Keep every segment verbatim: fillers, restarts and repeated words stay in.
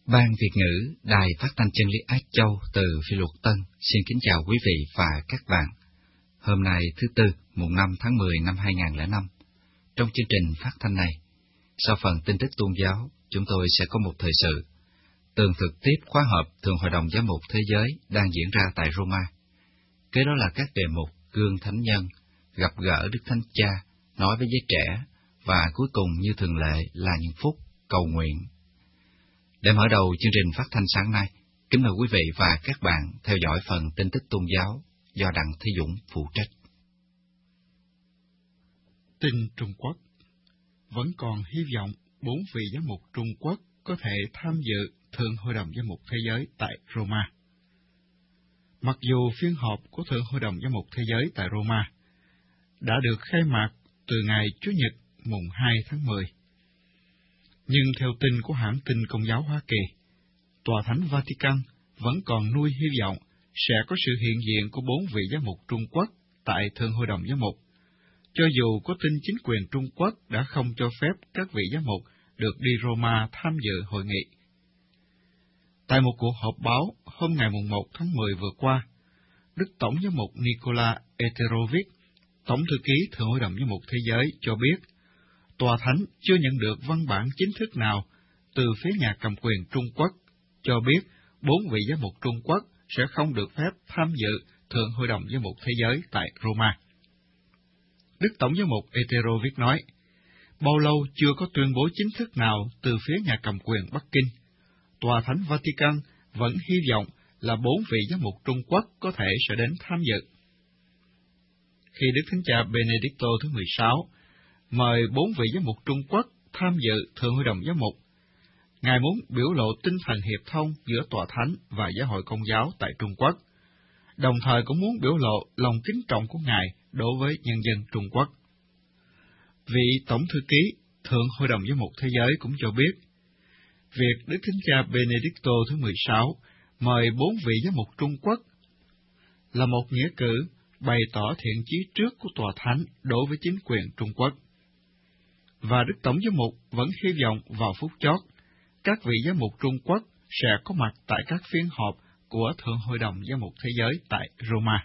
Ban Việt ngữ Đài Phát thanh Chân lý Ái Châu từ Phi Luật Tân xin kính chào quý vị và các bạn. Hôm nay thứ Tư, mùng năm tháng mười năm hai nghìn lẻ năm. Trong chương trình phát thanh này, sau phần tin tức tôn giáo, chúng tôi sẽ có một thời sự tường thực tiếp khóa họp Thường Hội đồng Giám mục Thế giới đang diễn ra tại Roma. Kế đó là các đề mục Gương Thánh Nhân, Gặp gỡ Đức Thánh Cha, Nói với giới trẻ, và cuối cùng như thường lệ là những phút cầu nguyện. Để mở đầu chương trình phát thanh sáng nay, kính mời quý vị và các bạn theo dõi phần tin tức tôn giáo do Đặng Thế Dũng phụ trách. Tin Trung Quốc. Vẫn còn hy vọng bốn vị giám mục Trung Quốc có thể tham dự Thượng Hội đồng Giám mục Thế giới tại Roma. Mặc dù phiên họp của Thượng Hội đồng Giám mục Thế giới tại Roma đã được khai mạc từ ngày Chủ nhật mùng hai tháng mười, nhưng theo tin của hãng tin Công giáo Hoa Kỳ, Tòa Thánh Vatican vẫn còn nuôi hy vọng sẽ có sự hiện diện của bốn vị giám mục Trung Quốc tại Thượng Hội đồng Giám mục, cho dù có tin chính quyền Trung Quốc đã không cho phép các vị giám mục được đi Roma tham dự hội nghị. Tại một cuộc họp báo hôm ngày mùng một tháng mười vừa qua, Đức Tổng giám mục Nikola Eterovic, Tổng thư ký Thượng Hội đồng Giám mục Thế giới cho biết, Tòa Thánh chưa nhận được văn bản chính thức nào từ phía nhà cầm quyền Trung Quốc cho biết bốn vị giám mục Trung Quốc sẽ không được phép tham dự Thượng Hội đồng Giám mục Thế giới tại Roma. Đức Tổng giám mục Eterovic nói, bao lâu chưa có tuyên bố chính thức nào từ phía nhà cầm quyền Bắc Kinh, Tòa Thánh Vatican vẫn hy vọng là bốn vị giám mục Trung Quốc có thể sẽ đến tham dự. Khi Đức Thánh Cha Benedicto thứ mười sáu mời bốn vị giám mục Trung Quốc tham dự Thượng Hội đồng Giám mục, Ngài muốn biểu lộ tinh thần hiệp thông giữa Tòa Thánh và Giáo hội Công giáo tại Trung Quốc, đồng thời cũng muốn biểu lộ lòng kính trọng của Ngài đối với nhân dân Trung Quốc. Vị Tổng thư ký Thượng Hội đồng Giám mục Thế giới cũng cho biết, việc Đức Thánh Cha Benedicto thứ mười sáu mời bốn vị giám mục Trung Quốc là một nghĩa cử bày tỏ thiện chí trước của Tòa Thánh đối với chính quyền Trung Quốc. Và Đức Tổng giám mục vẫn hy vọng vào phút chót, các vị giám mục Trung Quốc sẽ có mặt tại các phiên họp của Thượng Hội đồng Giám mục Thế giới tại Roma.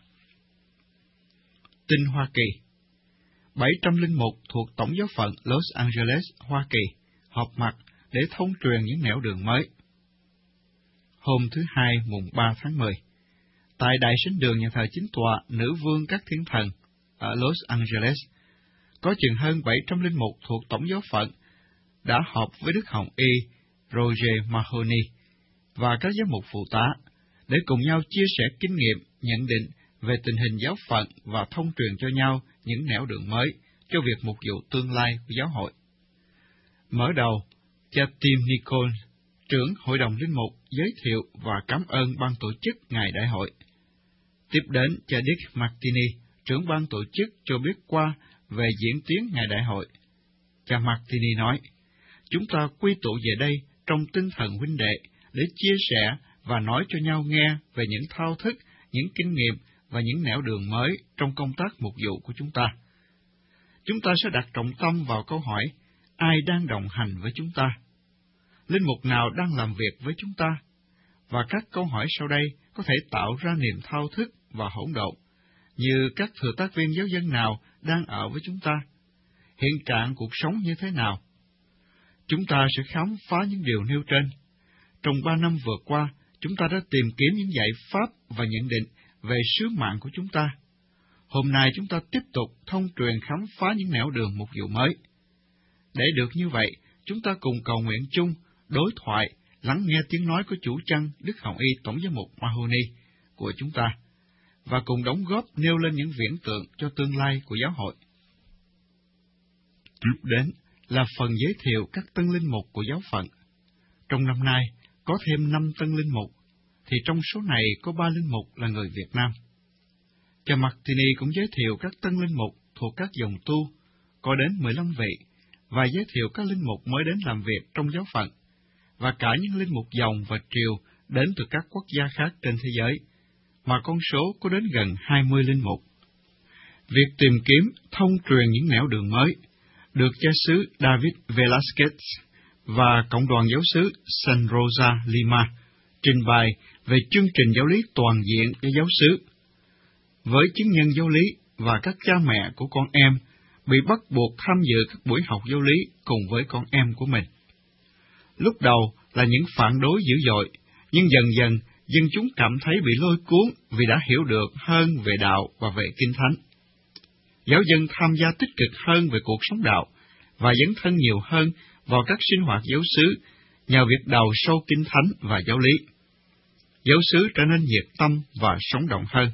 Tin Hoa Kỳ. bảy trăm lẻ một thuộc Tổng giáo phận Los Angeles, Hoa Kỳ, họp mặt để thông truyền những nẻo đường mới. Hôm thứ Hai mùng ba tháng mười, tại Đại Sảnh đường nhà thờ chính tọa Nữ Vương các Thiên Thần ở Los Angeles, có chừng hơn bảy trăm lẻ một thuộc Tổng giáo phận đã họp với Đức Hồng Y Roger Mahoney và các giám mục phụ tá để cùng nhau chia sẻ kinh nghiệm, nhận định về tình hình giáo phận và thông truyền cho nhau những nẻo đường mới cho việc mục vụ tương lai của giáo hội. Mở đầu, cha Tim Nichols, trưởng Hội đồng Linh mục, giới thiệu và cảm ơn ban tổ chức ngày đại hội. Tiếp đến, cha Dick Martini, trưởng ban tổ chức, cho biết qua về diễn tiến ngày đại hội. Cha Martini nói, chúng ta quy tụ về đây trong tinh thần huynh đệ để chia sẻ và nói cho nhau nghe về những thao thức, những kinh nghiệm và những nẻo đường mới trong công tác mục vụ của chúng ta. Chúng ta sẽ đặt trọng tâm vào câu hỏi, ai đang đồng hành với chúng ta? Linh mục nào đang làm việc với chúng ta? Và các câu hỏi sau đây có thể tạo ra niềm thao thức và hỗn độn, như các thừa tác viên giáo dân nào đang ở với chúng ta? Hiện trạng cuộc sống như thế nào? Chúng ta sẽ khám phá những điều nêu trên. Trong ba năm vừa qua, chúng ta đã tìm kiếm những giải pháp và nhận định về sứ mạng của chúng ta. Hôm nay chúng ta tiếp tục thông truyền khám phá những nẻo đường mục vụ mới. Để được như vậy, chúng ta cùng cầu nguyện chung, đối thoại, lắng nghe tiếng nói của chủ chăn Đức Hồng Y Tổng giám mục Mahoney của chúng ta, và cùng đóng góp nêu lên những viễn tượng cho tương lai của giáo hội. Tiếp đến là phần giới thiệu các tân linh mục của giáo phận. Trong năm nay, có thêm năm tân linh mục, thì trong số này có ba linh mục là người Việt Nam. Cha Martini cũng giới thiệu các tân linh mục thuộc các dòng tu, có đến mười lăm vị, và giới thiệu các linh mục mới đến làm việc trong giáo phận, và cả những linh mục dòng và triều đến từ các quốc gia khác trên thế giới, mà con số có đến gần hai mươi linh mục. Việc tìm kiếm, thông truyền những nẻo đường mới được cha xứ David Velasquez và Cộng đoàn Giáo xứ San Rosa Lima trình bày về chương trình giáo lý toàn diện cho giáo xứ, với chứng nhân giáo lý và các cha mẹ của con em bị bắt buộc tham dự các buổi học giáo lý cùng với con em của mình. Lúc đầu là những phản đối dữ dội, nhưng dần dần dân chúng cảm thấy bị lôi cuốn vì đã hiểu được hơn về đạo và về Kinh Thánh. Giáo dân tham gia tích cực hơn về cuộc sống đạo và dấn thân nhiều hơn vào các sinh hoạt giáo xứ nhờ việc đào sâu Kinh Thánh và giáo lý. Giáo xứ trở nên nhiệt tâm và sống động hơn.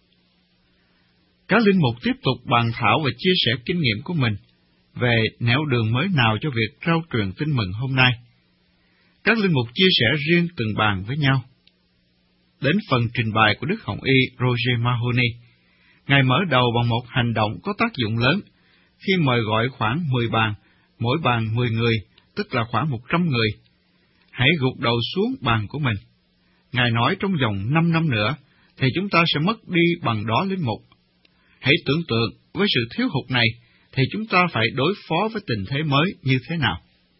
Các linh mục tiếp tục bàn thảo và chia sẻ kinh nghiệm của mình về nẻo đường mới nào cho việc rao truyền tin mừng hôm nay. Các linh mục chia sẻ riêng từng bàn với nhau. Đến phần trình bày của Đức Hồng Y Roger Mahony, Ngài mở đầu bằng một hành động có tác dụng lớn khi mời gọi khoảng mười bàn, mỗi bàn mười người, tức là khoảng một trăm người. Hãy gục đầu xuống bàn của mình. Ngài nói trong vòng năm năm nữa, thì chúng ta sẽ mất đi bằng đó linh mục. Hãy tưởng tượng với sự thiếu hụt này, thì chúng ta phải đối phó với tình thế mới như thế nào.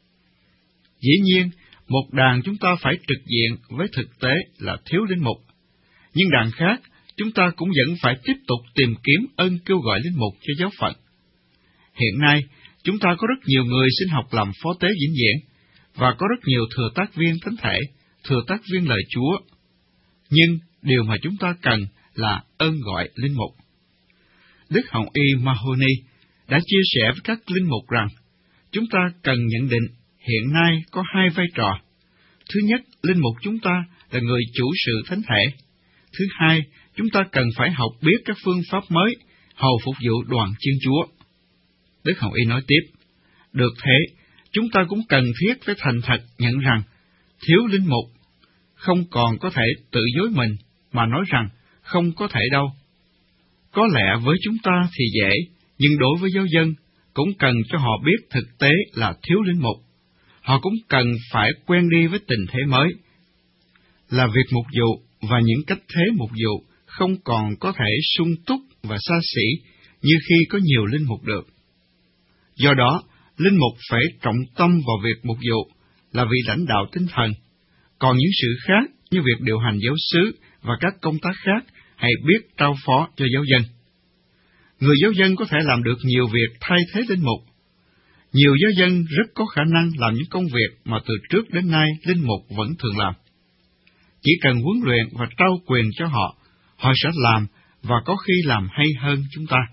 Dĩ nhiên, một đàn chúng ta phải trực diện với thực tế là thiếu linh mục, nhưng đàn khác chúng ta cũng vẫn phải tiếp tục tìm kiếm ơn kêu gọi linh mục cho giáo phận. Hiện nay, chúng ta có rất nhiều người xin học làm phó tế vĩnh viễn, và có rất nhiều thừa tác viên thánh thể, thừa tác viên lời Chúa. Nhưng điều mà chúng ta cần là ơn gọi linh mục. Đức Hồng Y Mahony đã chia sẻ với các linh mục rằng, chúng ta cần nhận định hiện nay có hai vai trò. Thứ nhất, linh mục chúng ta là người chủ sự thánh thể. Thứ hai, chúng ta cần phải học biết các phương pháp mới, hầu phục vụ đoàn chiên Chúa. Đức Hồng Y nói tiếp, được thế, chúng ta cũng cần thiết phải thành thật nhận rằng, thiếu linh mục, không còn có thể tự dối mình mà nói rằng không có thể đâu. Có lẽ với chúng ta thì dễ, nhưng đối với giáo dân, cũng cần cho họ biết thực tế là thiếu linh mục. Họ cũng cần phải quen đi với tình thế mới, là việc mục vụ và những cách thế mục vụ không còn có thể sung túc và xa xỉ như khi có nhiều linh mục được. Do đó, linh mục phải trọng tâm vào việc mục vụ là vì lãnh đạo tinh thần, còn những sự khác như việc điều hành giáo xứ và các công tác khác hãy biết trao phó cho giáo dân. Người giáo dân có thể làm được nhiều việc thay thế linh mục. Nhiều giáo dân rất có khả năng làm những công việc mà từ trước đến nay linh mục vẫn thường làm. Chỉ cần huấn luyện và trao quyền cho họ, họ sẽ làm và có khi làm hay hơn chúng ta.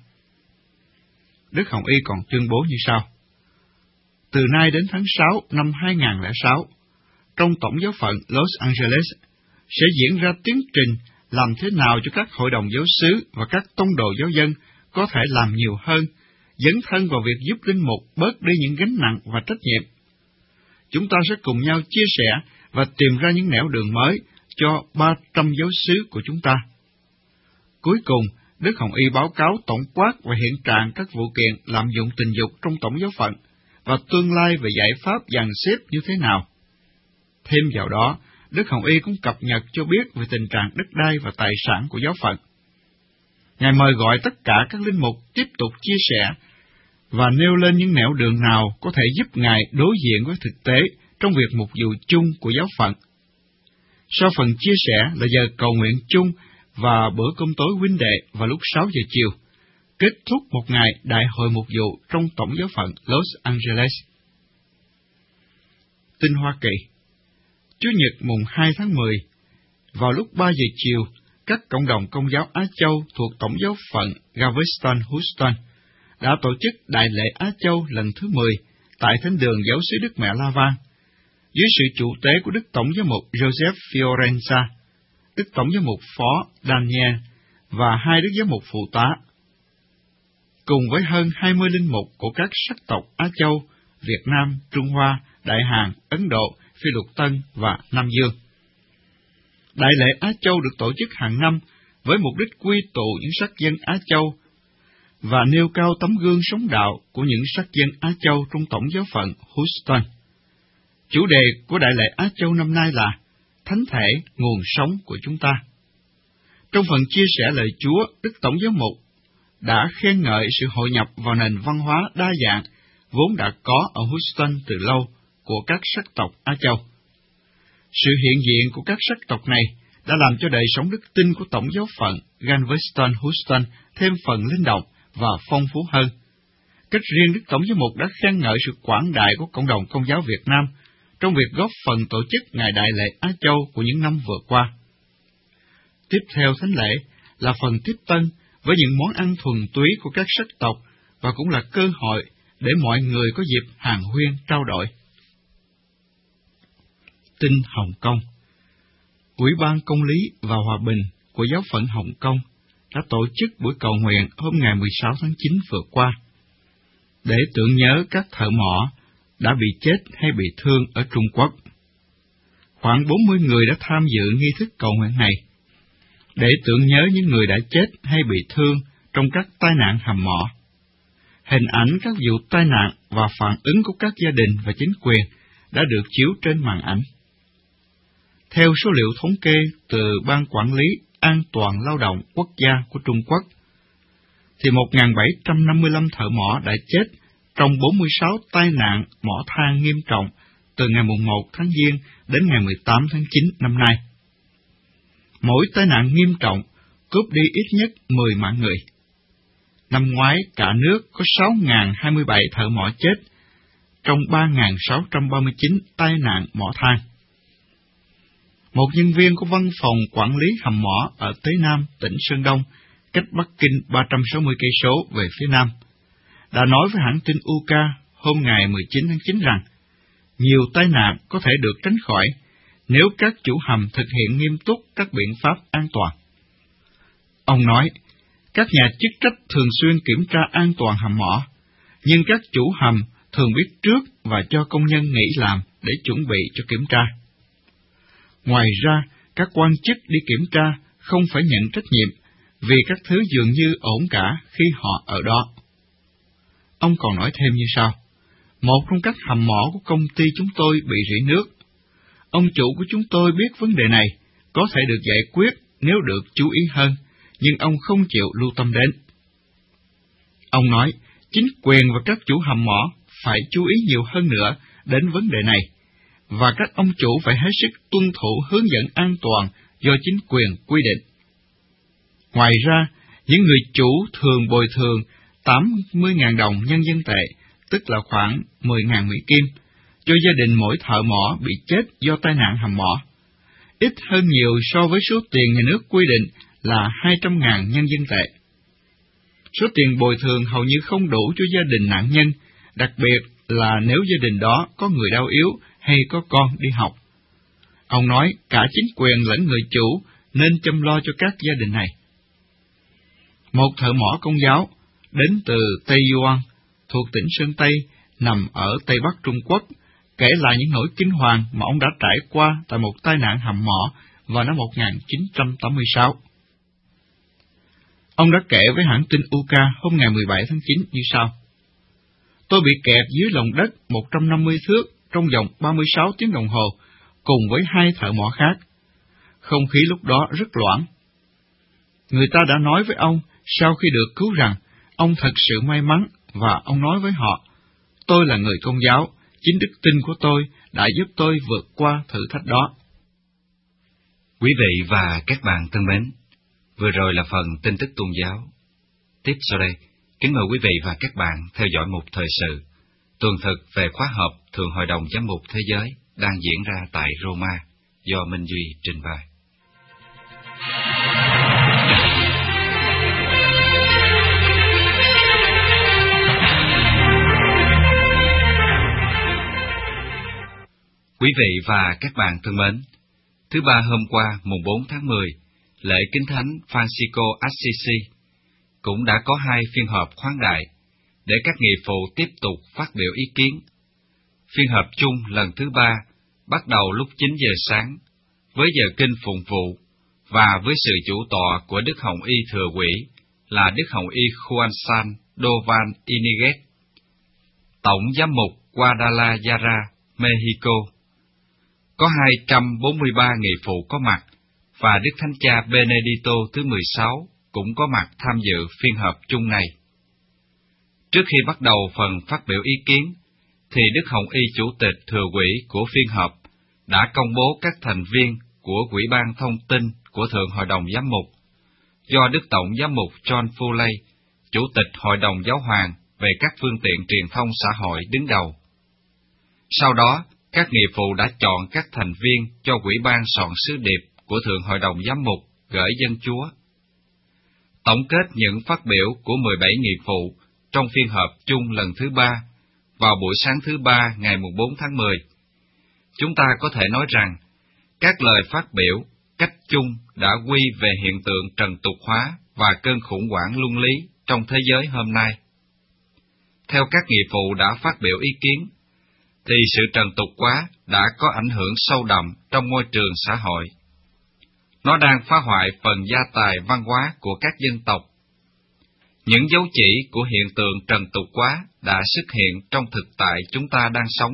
Đức Hồng Y còn tuyên bố như sau. Từ nay đến tháng sáu năm hai nghìn không trăm lẻ sáu, trong Tổng giáo phận Los Angeles sẽ diễn ra tiến trình làm thế nào cho các hội đồng giáo xứ và các tông đồ giáo dân có thể làm nhiều hơn, dấn thân vào việc giúp linh mục bớt đi những gánh nặng và trách nhiệm. Chúng ta sẽ cùng nhau chia sẻ và tìm ra những nẻo đường mới cho ba trăm giáo xứ của chúng ta. Cuối cùng, Đức Hồng Y báo cáo tổng quát về hiện trạng các vụ kiện lạm dụng tình dục trong tổng giáo phận và tương lai về giải pháp dàn xếp như thế nào. Thêm vào đó, Đức Hồng Y cũng cập nhật cho biết về tình trạng đất đai và tài sản của giáo phận. Ngài mời gọi tất cả các linh mục tiếp tục chia sẻ và nêu lên những nẻo đường nào có thể giúp Ngài đối diện với thực tế trong việc mục vụ chung của giáo phận. Sau phần chia sẻ là giờ cầu nguyện chung và bữa cơm tối huynh đệ vào lúc sáu giờ chiều, kết thúc một ngày đại hội mục vụ trong Tổng giáo phận Los Angeles. Tin Hoa Kỳ. Chủ nhật mùng hai tháng mười, vào lúc ba giờ chiều, các cộng đồng Công giáo Á Châu thuộc Tổng giáo phận Galveston, Houston đã tổ chức Đại lễ Á Châu lần thứ mười tại Thánh đường Giáo xứ Đức Mẹ La Vang, dưới sự chủ tế của Đức Tổng giám mục Joseph Fiorenza, Đức Tổng giám mục Phó Daniel và hai Đức giám mục phụ tá, cùng với hơn hai mươi linh mục của các sắc tộc Á Châu, Việt Nam, Trung Hoa, Đại Hàn, Ấn Độ, Phi Lục Tân và Nam Dương. Đại lễ Á Châu được tổ chức hàng năm với mục đích quy tụ những sắc dân Á Châu và nêu cao tấm gương sống đạo của những sắc dân Á Châu trong Tổng giáo phận Houston. Chủ đề của Đại lễ Á Châu năm nay là Thánh thể, nguồn sống của chúng ta. Trong phần chia sẻ lời Chúa, Đức Tổng giám mục đã khen ngợi sự hội nhập vào nền văn hóa đa dạng vốn đã có ở Houston từ lâu của các sắc tộc Á Châu. Sự hiện diện của các sắc tộc này đã làm cho đời sống đức tin của tổng giáo phận Galveston Houston thêm phần linh động và phong phú hơn. Cách riêng Đức Tổng giám mục đã khen ngợi sự quảng đại của cộng đồng Công giáo Việt Nam trong việc góp phần tổ chức Ngày Đại lễ Á Châu của những năm vừa qua. Tiếp theo thánh lễ là phần tiếp tân với những món ăn thuần túy của các sắc tộc và cũng là cơ hội để mọi người có dịp hàn huyên trao đổi. Tin Hồng Kông. Ủy ban Công lý và Hòa bình của Giáo phận Hồng Kông đã tổ chức buổi cầu nguyện hôm ngày mười sáu tháng chín vừa qua, để tưởng nhớ các thợ mỏ đã bị chết hay bị thương ở Trung Quốc. Khoảng bốn mươi người đã tham dự nghi thức cầu nguyện này, để tưởng nhớ những người đã chết hay bị thương trong các tai nạn hầm mỏ. Hình ảnh các vụ tai nạn và phản ứng của các gia đình và chính quyền đã được chiếu trên màn ảnh. Theo số liệu thống kê từ Ban Quản lý An toàn Lao động Quốc gia của Trung Quốc, thì một nghìn bảy trăm năm mươi lăm thợ mỏ đã chết trong bốn mươi sáu tai nạn mỏ than nghiêm trọng từ ngày mùng một tháng Giêng đến ngày mười tám tháng chín năm nay. Mỗi tai nạn nghiêm trọng cướp đi ít nhất mười mạng người. Năm ngoái, cả nước có sáu nghìn hai mươi bảy thợ mỏ chết trong ba nghìn sáu trăm ba mươi chín tai nạn mỏ than. Một nhân viên của văn phòng quản lý hầm mỏ ở Tế Nam, tỉnh Sơn Đông, cách Bắc Kinh ba trăm sáu mươi cây số về phía nam, đã nói với hãng tin u ca hôm ngày mười chín tháng chín rằng nhiều tai nạn có thể được tránh khỏi nếu các chủ hầm thực hiện nghiêm túc các biện pháp an toàn. Ông nói, các nhà chức trách thường xuyên kiểm tra an toàn hầm mỏ, nhưng các chủ hầm thường biết trước và cho công nhân nghỉ làm để chuẩn bị cho kiểm tra. Ngoài ra, các quan chức đi kiểm tra không phải nhận trách nhiệm vì các thứ dường như ổn cả khi họ ở đó. Ông còn nói thêm như sau: một trong các hầm mỏ của công ty chúng tôi bị rỉ nước. Ông chủ của chúng tôi biết vấn đề này có thể được giải quyết nếu được chú ý hơn, nhưng ông không chịu lưu tâm đến. Ông nói, chính quyền và các chủ hầm mỏ phải chú ý nhiều hơn nữa đến vấn đề này, và các ông chủ phải hết sức tuân thủ hướng dẫn an toàn do chính quyền quy định. Ngoài ra, những người chủ thường bồi thường tám mươi nghìn đồng nhân dân tệ, tức là khoảng mười nghìn Mỹ Kim, cho gia đình mỗi thợ mỏ bị chết do tai nạn hầm mỏ, ít hơn nhiều so với số tiền nhà nước quy định là hai trăm nghìn nhân dân tệ. Số tiền bồi thường hầu như không đủ cho gia đình nạn nhân, đặc biệt là nếu gia đình đó có người đau yếu hay có con đi học. Ông nói cả chính quyền lẫn người chủ nên chăm lo cho các gia đình này. Một thợ mỏ Công giáo đến từ Tây Yuan, thuộc tỉnh Sơn Tây, nằm ở Tây Bắc Trung Quốc, kể lại những nỗi kinh hoàng mà ông đã trải qua tại một tai nạn hầm mỏ vào năm một nghìn chín trăm tám mươi sáu. Ông đã kể với hãng tin u ca hôm ngày mười bảy tháng chín như sau: Tôi bị kẹt dưới lòng đất một trăm năm mươi thước trong vòng ba mươi sáu tiếng đồng hồ, cùng với hai thợ mỏ khác. Không khí lúc đó rất loãng. Người ta đã nói với ông sau khi được cứu rằng ông thật sự may mắn, và ông nói với họ, tôi là người Công giáo, chính đức tin của tôi đã giúp tôi vượt qua thử thách đó. Quý vị và các bạn thân mến, vừa rồi là phần tin tức tôn giáo. Tiếp sau đây, kính mời quý vị và các bạn theo dõi một thời sự tuần thực về khóa họp Thượng Hội đồng Giám mục Thế giới đang diễn ra tại Roma do Minh Duy trình bày. Quý vị và các bạn thân mến, thứ ba hôm qua, mùng bốn tháng mười, lễ Kính Thánh Francisco Assisi cũng đã có hai phiên họp khoáng đại để các nghị phụ tiếp tục phát biểu ý kiến. Phiên họp chung lần thứ ba bắt đầu lúc chín giờ sáng với giờ kinh phụng vụ và với sự chủ tọa của Đức Hồng Y Thừa Quỷ là Đức Hồng Y Juan San Dovan Iniguez, Tổng Giám mục Guadalajara, Mexico. Có hai trăm bốn mươi ba nghị phụ có mặt, và Đức Thánh Cha Benedicto thứ mười sáu cũng có mặt tham dự phiên họp chung này. Trước khi bắt đầu phần phát biểu ý kiến, thì Đức Hồng Y Chủ tịch Thừa Quỹ của phiên họp đã công bố các thành viên của Ủy ban Thông tin của Thượng Hội đồng Giám mục, do Đức Tổng Giám mục John Foley, Chủ tịch Hội đồng Giáo hoàng về các phương tiện truyền thông xã hội đứng đầu. Sau đó, các nghị phụ đã chọn các thành viên cho Ủy ban soạn sứ điệp của Thượng Hội đồng Giám mục gửi dân Chúa. Tổng kết những phát biểu của mười bảy nghị phụ trong phiên họp chung lần thứ ba vào buổi sáng thứ ba ngày mùng bốn tháng mười, chúng ta có thể nói rằng các lời phát biểu cách chung đã quy về hiện tượng trần tục hóa và cơn khủng hoảng luân lý trong thế giới hôm nay. Theo các nghị phụ đã phát biểu ý kiến, thì sự trần tục hóa đã có ảnh hưởng sâu đậm trong môi trường xã hội. Nó đang phá hoại phần gia tài văn hóa của các dân tộc. Những dấu chỉ của hiện tượng trần tục hóa đã xuất hiện trong thực tại chúng ta đang sống.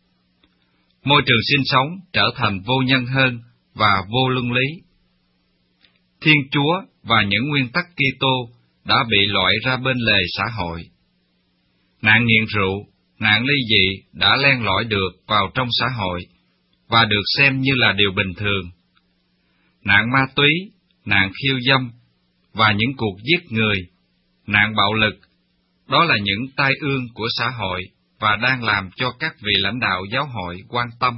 Môi trường sinh sống trở thành vô nhân hơn và vô luân lý. Thiên Chúa và những nguyên tắc Kitô đã bị loại ra bên lề xã hội. Nạn nghiện rượu, nạn ly dị đã len lỏi được vào trong xã hội và được xem như là điều bình thường. Nạn ma túy, nạn khiêu dâm và những cuộc giết người, nạn bạo lực, đó là những tai ương của xã hội và đang làm cho các vị lãnh đạo giáo hội quan tâm.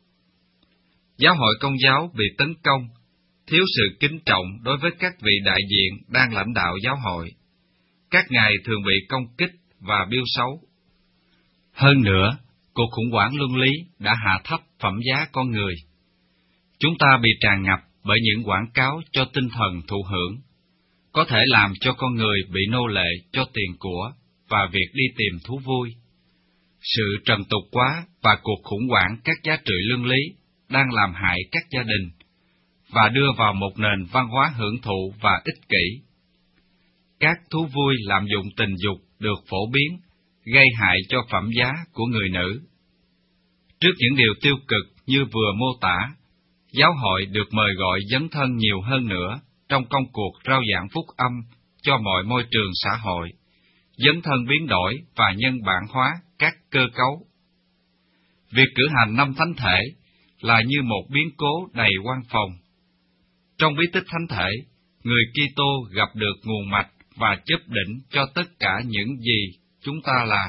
Giáo hội Công giáo bị tấn công, thiếu sự kính trọng đối với các vị đại diện đang lãnh đạo giáo hội. Các ngài thường bị công kích và biêu xấu. Hơn nữa, cuộc khủng hoảng luân lý đã hạ thấp phẩm giá con người. Chúng ta bị tràn ngập bởi những quảng cáo cho tinh thần thụ hưởng, có thể làm cho con người bị nô lệ cho tiền của và việc đi tìm thú vui. Sự trần tục quá và cuộc khủng hoảng các giá trị luân lý đang làm hại các gia đình và đưa vào một nền văn hóa hưởng thụ và ích kỷ. Các thú vui lạm dụng tình dục được phổ biến, gây hại cho phẩm giá của người nữ. Trước những điều tiêu cực như vừa mô tả, giáo hội được mời gọi dấn thân nhiều hơn nữa trong công cuộc rao giảng phúc âm cho mọi môi trường xã hội, dấn thân biến đổi và nhân bản hóa các cơ cấu. Việc cử hành năm thánh thể là như một biến cố đầy oan phòng. Trong bí tích thánh thể, người Kitô gặp được nguồn mạch và chấp định cho tất cả những gì chúng ta là.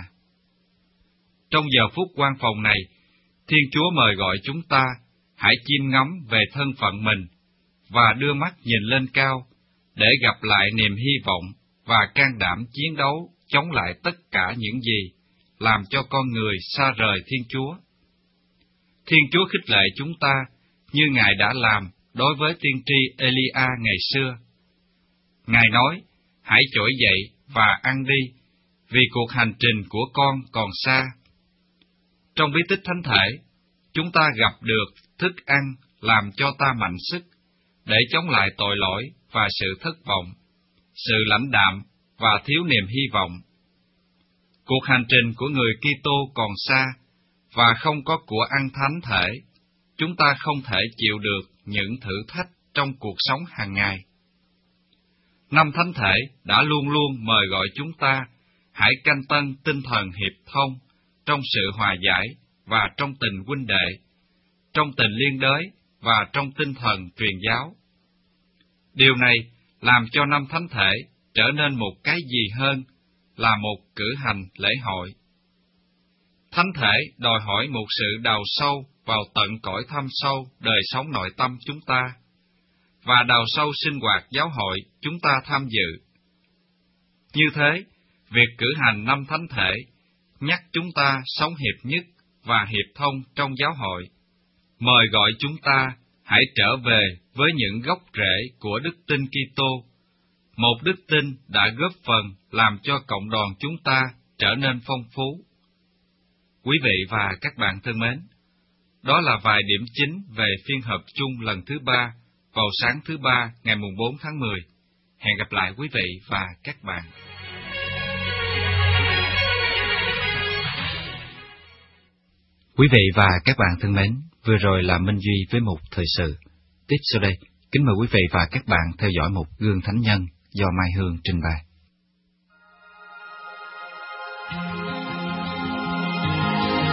Trong giờ phút oan phòng này, Thiên Chúa mời gọi chúng ta hãy chiêm ngắm về thân phận mình và đưa mắt nhìn lên cao để gặp lại niềm hy vọng và can đảm chiến đấu chống lại tất cả những gì làm cho con người xa rời Thiên Chúa. Thiên Chúa khích lệ chúng ta như Ngài đã làm đối với tiên tri Elia ngày xưa. Ngài nói, hãy trỗi dậy và ăn đi, vì cuộc hành trình của con còn xa. Trong bí tích thánh thể, chúng ta gặp được thức ăn làm cho ta mạnh sức, để chống lại tội lỗi và sự thất vọng, sự lãnh đạm và thiếu niềm hy vọng. Cuộc hành trình của người Kitô còn xa, và không có của ăn thánh thể, chúng ta không thể chịu được những thử thách trong cuộc sống hàng ngày. Năm thánh thể đã luôn luôn mời gọi chúng ta hãy canh tân tinh thần hiệp thông trong sự hòa giải và trong tình huynh đệ, trong tình liên đới và trong tinh thần truyền giáo. Điều này làm cho năm thánh thể trở nên một cái gì hơn là một cử hành lễ hội. Thánh thể đòi hỏi một sự đào sâu vào tận cõi thâm sâu đời sống nội tâm chúng ta, và đào sâu sinh hoạt giáo hội chúng ta tham dự. Như thế, việc cử hành năm thánh thể nhắc chúng ta sống hiệp nhất và hiệp thông trong giáo hội, mời gọi chúng ta hãy trở về với những gốc rễ của đức tin Kitô, một đức tin đã góp phần làm cho cộng đoàn chúng ta trở nên phong phú. Quý vị và các bạn thân mến, đó là vài điểm chính về phiên họp chung lần thứ ba vào sáng thứ ba ngày mùng bốn tháng mười. Hẹn gặp lại quý vị và các bạn. Quý vị và các bạn thân mến, vừa rồi là Minh Duy với một thời sự. Tiếp sau đây, kính mời quý vị và các bạn theo dõi một gương thánh nhân do Mai Hương trình bày.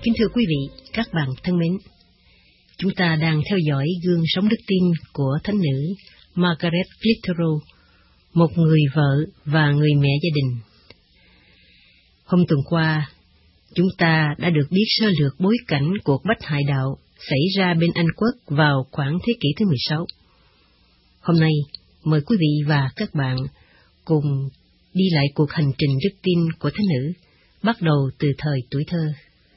Kính thưa quý vị, các bạn thân mến, chúng ta đang theo dõi gương sống đức tin của thánh nữ Margaret Clitheroe, một người vợ và người mẹ gia đình. Hôm tuần qua, chúng ta đã được biết sơ lược bối cảnh cuộc bách hại đạo xảy ra bên Anh Quốc vào khoảng thế kỷ thứ mười sáu. Hôm nay, mời quý vị và các bạn cùng đi lại cuộc hành trình đức tin của thánh nữ, bắt đầu từ thời tuổi thơ.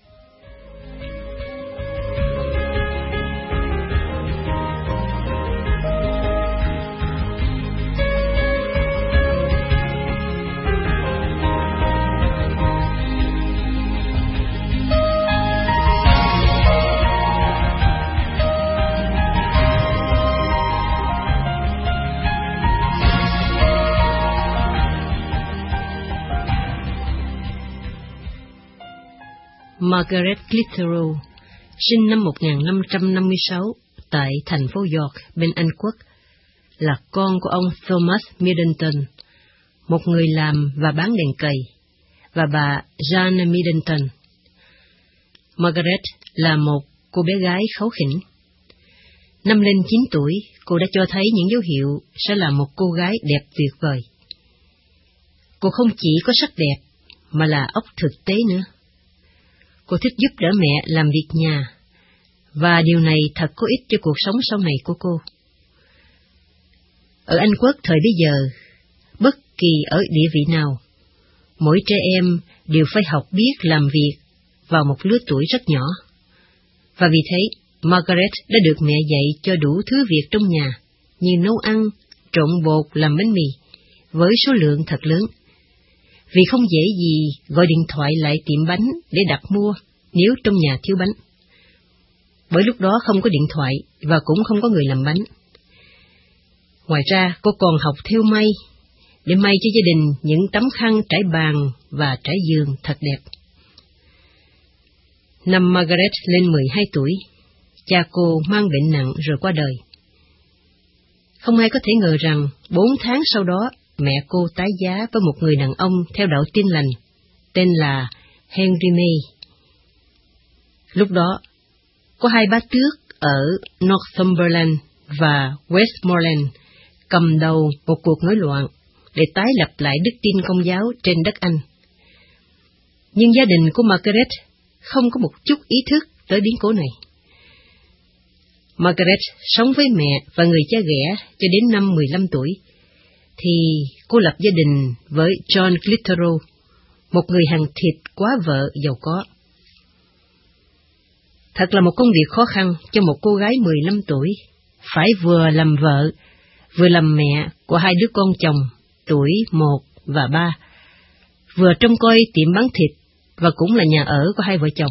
Margaret Clitheroe, sinh năm một nghìn năm trăm năm mươi sáu tại thành phố York, bên Anh Quốc, là con của ông Thomas Middleton, một người làm và bán đèn cầy, và bà Jane Middleton. Margaret là một cô bé gái kháu khỉnh. Năm lên chín tuổi, cô đã cho thấy những dấu hiệu sẽ là một cô gái đẹp tuyệt vời. Cô không chỉ có sắc đẹp, mà là óc thực tế nữa. Cô thích giúp đỡ mẹ làm việc nhà, và điều này thật có ích cho cuộc sống sau này của cô. Ở Anh Quốc thời bấy giờ, bất kỳ ở địa vị nào, mỗi trẻ em đều phải học biết làm việc vào một lứa tuổi rất nhỏ. Và vì thế, Margaret đã được mẹ dạy cho đủ thứ việc trong nhà, như nấu ăn, trộn bột làm bánh mì, với số lượng thật lớn. Vì không dễ gì gọi điện thoại lại tiệm bánh để đặt mua nếu trong nhà thiếu bánh. Bởi lúc đó không có điện thoại và cũng không có người làm bánh. Ngoài ra, cô còn học thêu may, để may cho gia đình những tấm khăn trải bàn và trải giường thật đẹp. Năm Margaret lên mười hai tuổi, cha cô mang bệnh nặng rồi qua đời. Không ai có thể ngờ rằng bốn tháng sau đó, mẹ cô tái giá với một người đàn ông theo đạo Tin lành, tên là Henry May. Lúc đó, có hai bá tước ở Northumberland và Westmoreland cầm đầu một cuộc nổi loạn để tái lập lại đức tin Công giáo trên đất Anh. Nhưng gia đình của Margaret không có một chút ý thức tới biến cố này. Margaret sống với mẹ và người cha ghẻ cho đến năm mười lăm tuổi, thì cô lập gia đình với John Clitheroe, một người hàng thịt quá vợ giàu có. Thật là một công việc khó khăn cho một cô gái mười lăm tuổi, phải vừa làm vợ, vừa làm mẹ của hai đứa con chồng, tuổi một và ba, vừa trông coi tiệm bán thịt và cũng là nhà ở của hai vợ chồng.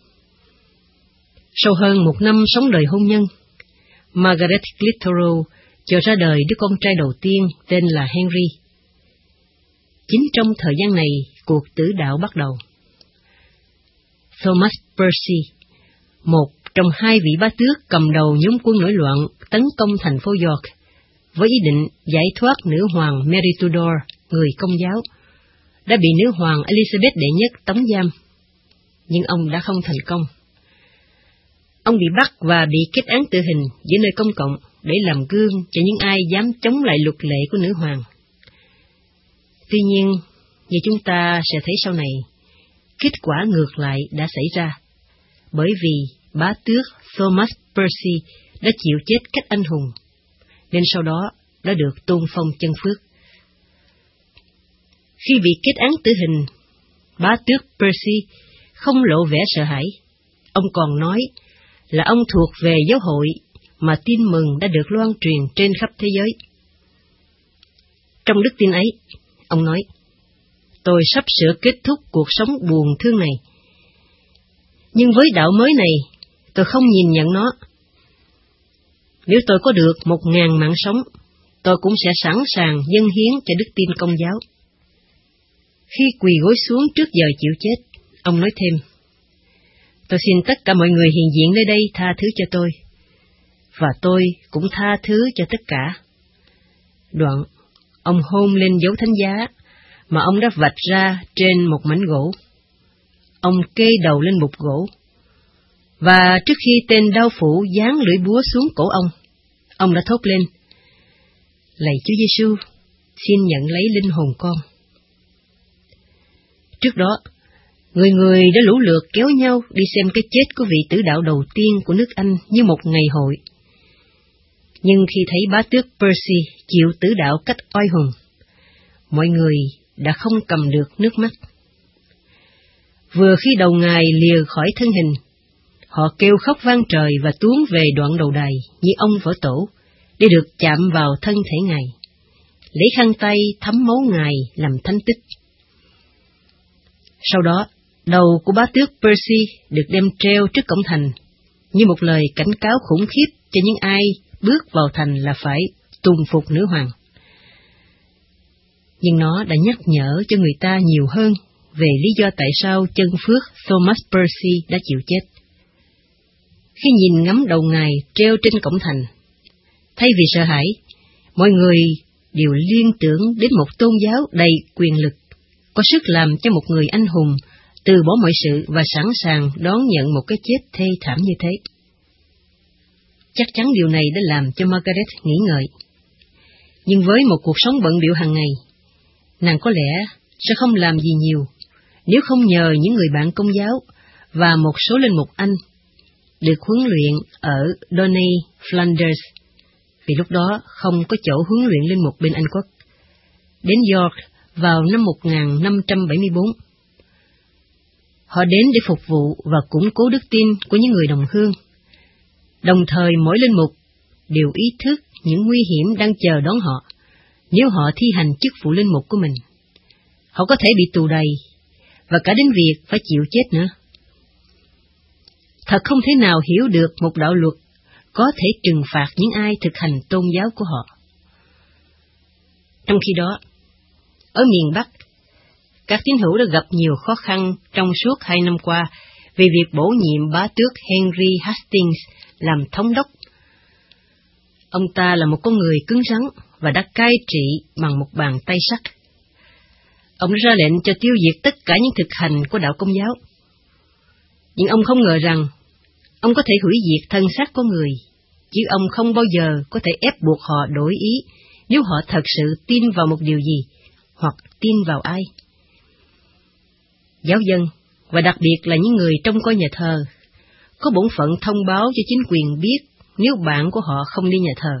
Sau hơn một năm sống đời hôn nhân, Margaret Clitheroe cho ra đời đứa con trai đầu tiên tên là Henry. Chính trong thời gian này, cuộc tử đạo bắt đầu. Thomas Percy, một trong hai vị bá tước cầm đầu nhóm quân nổi loạn tấn công thành phố York, với ý định giải thoát nữ hoàng Mary Tudor, người Công giáo, đã bị nữ hoàng Elizabeth đệ nhất tống giam, nhưng ông đã không thành công. Ông bị bắt và bị kết án tử hình giữa nơi công cộng để làm gương cho những ai dám chống lại luật lệ của nữ hoàng. Tuy nhiên, như chúng ta sẽ thấy sau này, kết quả ngược lại đã xảy ra, bởi vì bá tước Thomas Percy đã chịu chết cách anh hùng, nên sau đó đã được tôn phong chân phước. Khi bị kết án tử hình, bá tước Percy không lộ vẻ sợ hãi. Ông còn nói là ông thuộc về giáo hội mà tin mừng đã được loan truyền trên khắp thế giới. Trong đức tin ấy, ông nói, tôi sắp sửa kết thúc cuộc sống buồn thương này. Nhưng với đạo mới này, tôi không nhìn nhận nó. Nếu tôi có được một ngàn mạng sống, tôi cũng sẽ sẵn sàng dâng hiến cho đức tin Công giáo. Khi quỳ gối xuống trước giờ chịu chết, ông nói thêm, tôi xin tất cả mọi người hiện diện nơi đây tha thứ cho tôi, và tôi cũng tha thứ cho tất cả. Đoạn, ông hôn lên dấu thánh giá mà ông đã vạch ra trên một mảnh gỗ. Ông kê đầu lên bục gỗ Và trước khi tên đao phủ giáng lưỡi búa xuống cổ ông, ông đã thốt lên: "Lạy Chúa Giêsu, xin nhận lấy linh hồn con." Trước đó, người người đã lũ lượt kéo nhau đi xem cái chết của vị tử đạo đầu tiên của nước Anh như một ngày hội. Nhưng khi thấy bá tước Percy chịu tử đạo cách oai hùng, mọi người đã không cầm được nước mắt. Vừa khi đầu ngài lìa khỏi thân hình, họ kêu khóc vang trời và tuôn về đoạn đầu đài như ông vỡ tổ, để được chạm vào thân thể ngài, lấy khăn tay thấm máu ngài làm thánh tích. Sau đó, đầu của bá tước Percy được đem treo trước cổng thành, như một lời cảnh cáo khủng khiếp cho những ai bước vào thành là phải tùng phục nữ hoàng. Nhưng nó đã nhắc nhở cho người ta nhiều hơn về lý do tại sao chân phước Thomas Percy đã chịu chết. Khi nhìn ngắm đầu ngài treo trên cổng thành, thay vì sợ hãi, mọi người đều liên tưởng đến một tôn giáo đầy quyền lực, có sức làm cho một người anh hùng từ bỏ mọi sự và sẵn sàng đón nhận một cái chết thê thảm như thế. Chắc chắn điều này đã làm cho Margaret nghĩ ngợi. Nhưng với một cuộc sống bận bịu hàng ngày, nàng có lẽ sẽ không làm gì nhiều nếu không nhờ những người bạn công giáo và một số linh mục Anh được huấn luyện ở Doney, Flanders, vì lúc đó không có chỗ huấn luyện linh mục bên Anh Quốc, đến York vào năm một nghìn năm trăm bảy mươi tư. Họ đến để phục vụ và củng cố đức tin của những người đồng hương. Đồng thời mỗi linh mục đều ý thức những nguy hiểm đang chờ đón họ nếu họ thi hành chức vụ linh mục của mình. Họ có thể bị tù đầy, và cả đến việc phải chịu chết nữa. Thật không thể nào hiểu được một đạo luật có thể trừng phạt những ai thực hành tôn giáo của họ. Trong khi đó, ở miền Bắc, các tín hữu đã gặp nhiều khó khăn trong suốt hai năm qua về việc bổ nhiệm bá tước Henry Hastings làm thống đốc. Ông ta là một con người cứng rắn và đã cai trị bằng một bàn tay sắt. Ông ra lệnh cho tiêu diệt tất cả những thực hành của đạo Công giáo. Nhưng ông không ngờ rằng ông có thể hủy diệt thân xác con người, chứ ông không bao giờ có thể ép buộc họ đổi ý nếu họ thật sự tin vào một điều gì hoặc tin vào ai. Giáo dân, và đặc biệt là những người trong coi nhà thờ, có bổn phận thông báo cho chính quyền biết nếu bạn của họ không đi nhà thờ.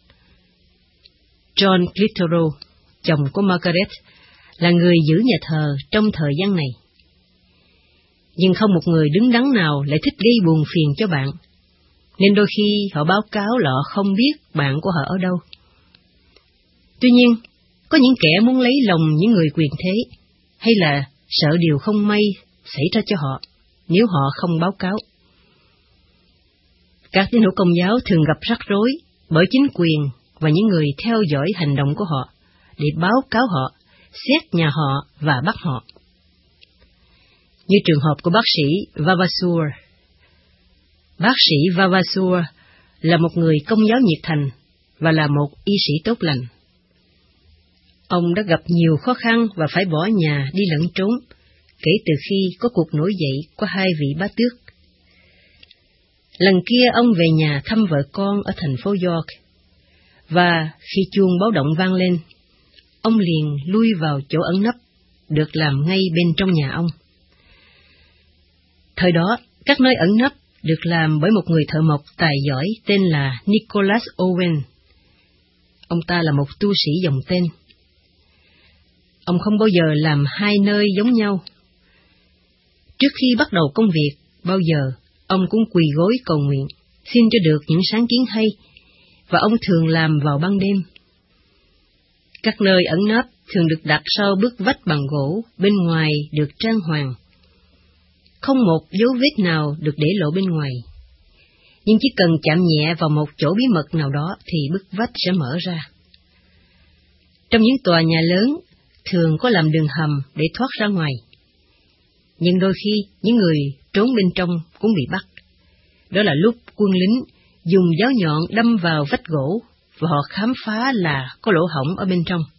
John Clitheroe, chồng của Margaret, là người giữ nhà thờ trong thời gian này. Nhưng không một người đứng đắn nào lại thích gây buồn phiền cho bạn, nên đôi khi họ báo cáo là họ không biết bạn của họ ở đâu. Tuy nhiên, có những kẻ muốn lấy lòng những người quyền thế, hay là sợ điều không may xảy ra cho họ nếu họ không báo cáo. Các tín hữu Công giáo thường gặp rắc rối bởi chính quyền và những người theo dõi hành động của họ để báo cáo họ, xét nhà họ và bắt họ. Như trường hợp của bác sĩ Vavasour. Bác sĩ Vavasour là một người Công giáo nhiệt thành và là một y sĩ tốt lành. Ông đã gặp nhiều khó khăn và phải bỏ nhà đi lẫn trốn kể từ khi có cuộc nổi dậy của hai vị bá tước. Lần kia ông về nhà thăm vợ con ở thành phố York, và khi chuông báo động vang lên, ông liền lui vào chỗ ẩn nấp, được làm ngay bên trong nhà ông. Thời đó, các nơi ẩn nấp được làm bởi một người thợ mộc tài giỏi tên là Nicholas Owen. Ông ta là một tu sĩ dòng tên. Ông không bao giờ làm hai nơi giống nhau. Trước khi bắt đầu công việc, bao giờ ông cũng quỳ gối cầu nguyện, xin cho được những sáng kiến hay, và ông thường làm vào ban đêm. Các nơi ẩn nấp thường được đặt sau bức vách bằng gỗ, bên ngoài được trang hoàng. Không một dấu vết nào được để lộ bên ngoài. Nhưng chỉ cần chạm nhẹ vào một chỗ bí mật nào đó thì bức vách sẽ mở ra. Trong những tòa nhà lớn, thường có làm đường hầm để thoát ra ngoài. Nhưng đôi khi, những người trốn bên trong cũng bị bắt. Đó là lúc quân lính dùng giáo nhọn đâm vào vách gỗ, và họ khám phá là có lỗ hổng ở bên trong.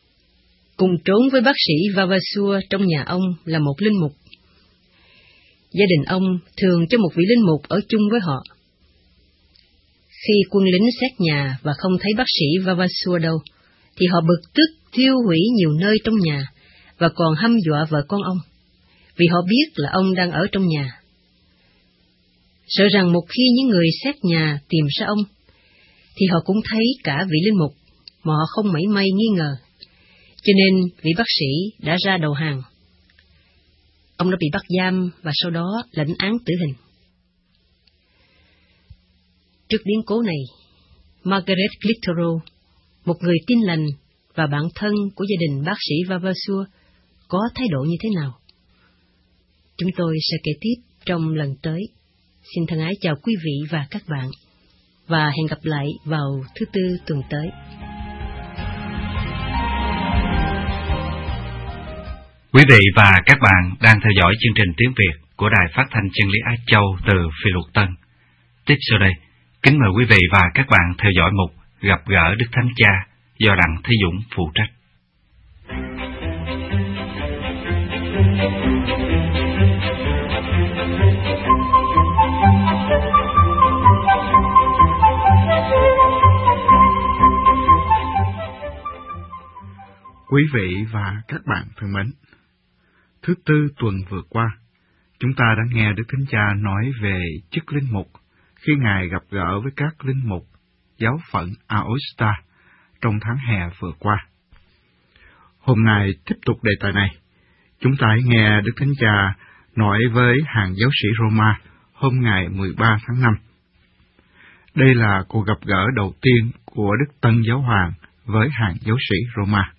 Cùng trốn với bác sĩ Vavasour trong nhà ông là một linh mục. gia đình ông thường cho một vị linh mục ở chung với họ. Khi quân lính xét nhà và không thấy bác sĩ Vavasour đâu, thì họ bực tức thiêu hủy nhiều nơi trong nhà và còn hăm dọa vợ con ông, vì họ biết là ông đang ở trong nhà. Sợ rằng một khi những người xét nhà tìm ra ông, thì họ cũng thấy cả vị linh mục mà họ không mảy may nghi ngờ, cho nên vị bác sĩ đã ra đầu hàng. Ông đã bị bắt giam và sau đó lãnh án tử hình. Trước biến cố này, Margaret Clitheroe, một người tin lành và bạn thân của gia đình bác sĩ Vavasour, có thái độ như thế nào? Chúng tôi sẽ kể tiếp trong lần tới. Xin thân ái chào quý vị và các bạn, và hẹn gặp lại vào thứ Tư tuần tới. Quý vị và các bạn đang theo dõi chương trình tiếng Việt của Đài Phát thanh Chân lý Á Châu từ Phi Luật Tân. Tiếp sau đây, kính mời quý vị và các bạn theo dõi mục Gặp gỡ Đức Thánh Cha do Đặng Thế Dũng phụ trách. Quý vị và các bạn thân mến, thứ Tư tuần vừa qua, chúng ta đã nghe Đức Thánh Cha nói về chức linh mục khi Ngài gặp gỡ với các linh mục giáo phận Aosta trong tháng hè vừa qua. Hôm nay tiếp tục đề tài này, chúng ta hãy nghe Đức Thánh Cha nói với hàng giáo sĩ Roma hôm ngày mười ba tháng năm. Đây là cuộc gặp gỡ đầu tiên của Đức Tân Giáo Hoàng với hàng giáo sĩ Roma.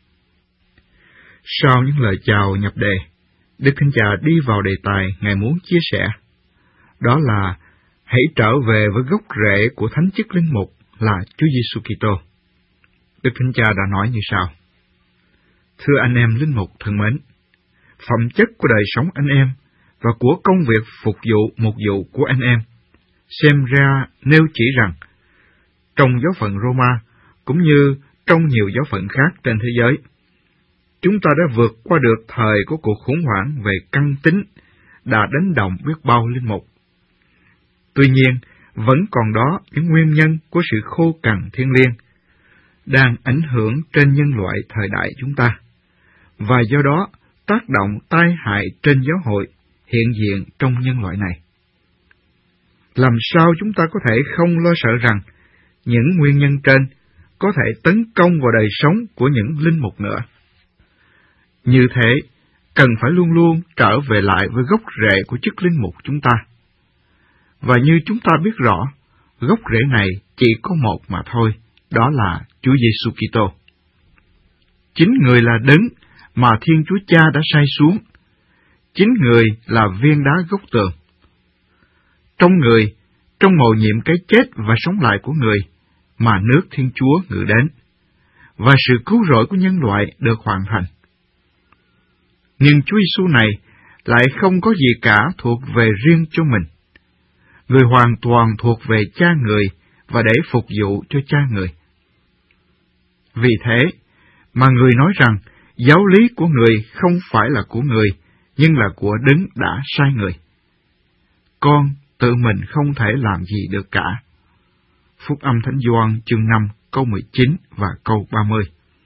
Sau những lời chào nhập đề, Đức Thánh Cha đi vào đề tài Ngài muốn chia sẻ. Đó là hãy trở về với gốc rễ của thánh chức linh mục là Chúa Giêsu Kitô. Đức Thánh Cha đã nói như sau: Thưa anh em linh mục thân mến, phẩm chất của đời sống anh em và của công việc phục vụ mục vụ của anh em xem ra nêu chỉ rằng trong giáo phận Roma cũng như trong nhiều giáo phận khác trên thế giới, chúng ta đã vượt qua được thời của cuộc khủng hoảng về căn tính đã đánh động biết bao linh mục. Tuy nhiên, vẫn còn đó những nguyên nhân của sự khô cằn thiêng liêng đang ảnh hưởng trên nhân loại thời đại chúng ta, và do đó tác động tai hại trên giáo hội hiện diện trong nhân loại này. Làm sao chúng ta có thể không lo sợ rằng những nguyên nhân trên có thể tấn công vào đời sống của những linh mục nữa? Như thế, cần phải luôn luôn trở về lại với gốc rễ của chức linh mục chúng ta. Và như chúng ta biết rõ, gốc rễ này chỉ có một mà thôi, đó là Chúa Giêsu Kitô. Chính Người là đấng mà Thiên Chúa Cha đã sai xuống. Chính Người là viên đá gốc tường. Trong Người, trong mầu nhiệm cái chết và sống lại của Người, mà nước Thiên Chúa ngự đến, và sự cứu rỗi của nhân loại được hoàn thành. Nhưng Chúa Giêsu này lại không có gì cả thuộc về riêng cho mình. Người hoàn toàn thuộc về Cha Người và để phục vụ cho Cha Người. Vì thế mà Người nói rằng giáo lý của Người không phải là của Người, nhưng là của đấng đã sai Người. Con tự mình không thể làm gì được cả. Phúc âm Thánh Gioan chương năm câu mười chín và câu ba mươi.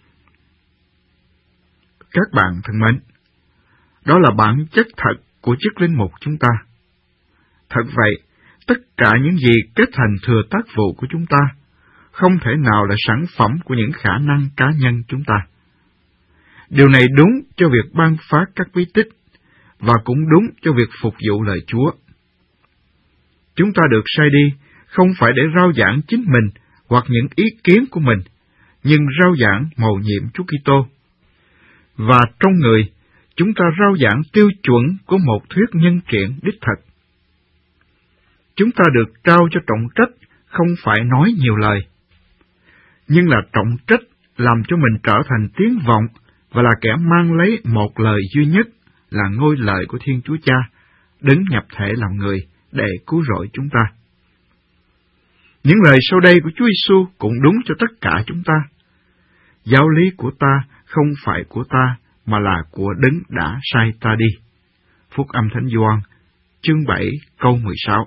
Các bạn thân mến, đó là bản chất thật của chức linh mục chúng ta. Thật vậy, tất cả những gì kết thành thừa tác vụ của chúng ta không thể nào là sản phẩm của những khả năng cá nhân chúng ta. Điều này đúng cho việc ban phát các bí tích, và cũng đúng cho việc phục vụ lời Chúa. Chúng ta được sai đi không phải để rao giảng chính mình hoặc những ý kiến của mình, nhưng rao giảng mầu nhiệm Chúa Kitô. Và trong Người, chúng ta rao giảng tiêu chuẩn của một thuyết nhân kiện đích thực. Chúng ta được trao cho trọng trách không phải nói nhiều lời, nhưng là trọng trách làm cho mình trở thành tiếng vọng và là kẻ mang lấy một lời duy nhất là ngôi lời của Thiên Chúa Cha, đấng nhập thể làm người để cứu rỗi chúng ta. Những lời sau đây của Chúa Giêsu cũng đúng cho tất cả chúng ta. Giáo lý của ta không phải của ta, mà là của đấng đã sai ta đi. Phúc âm Thánh Gioan, chương bảy, câu mười sáu.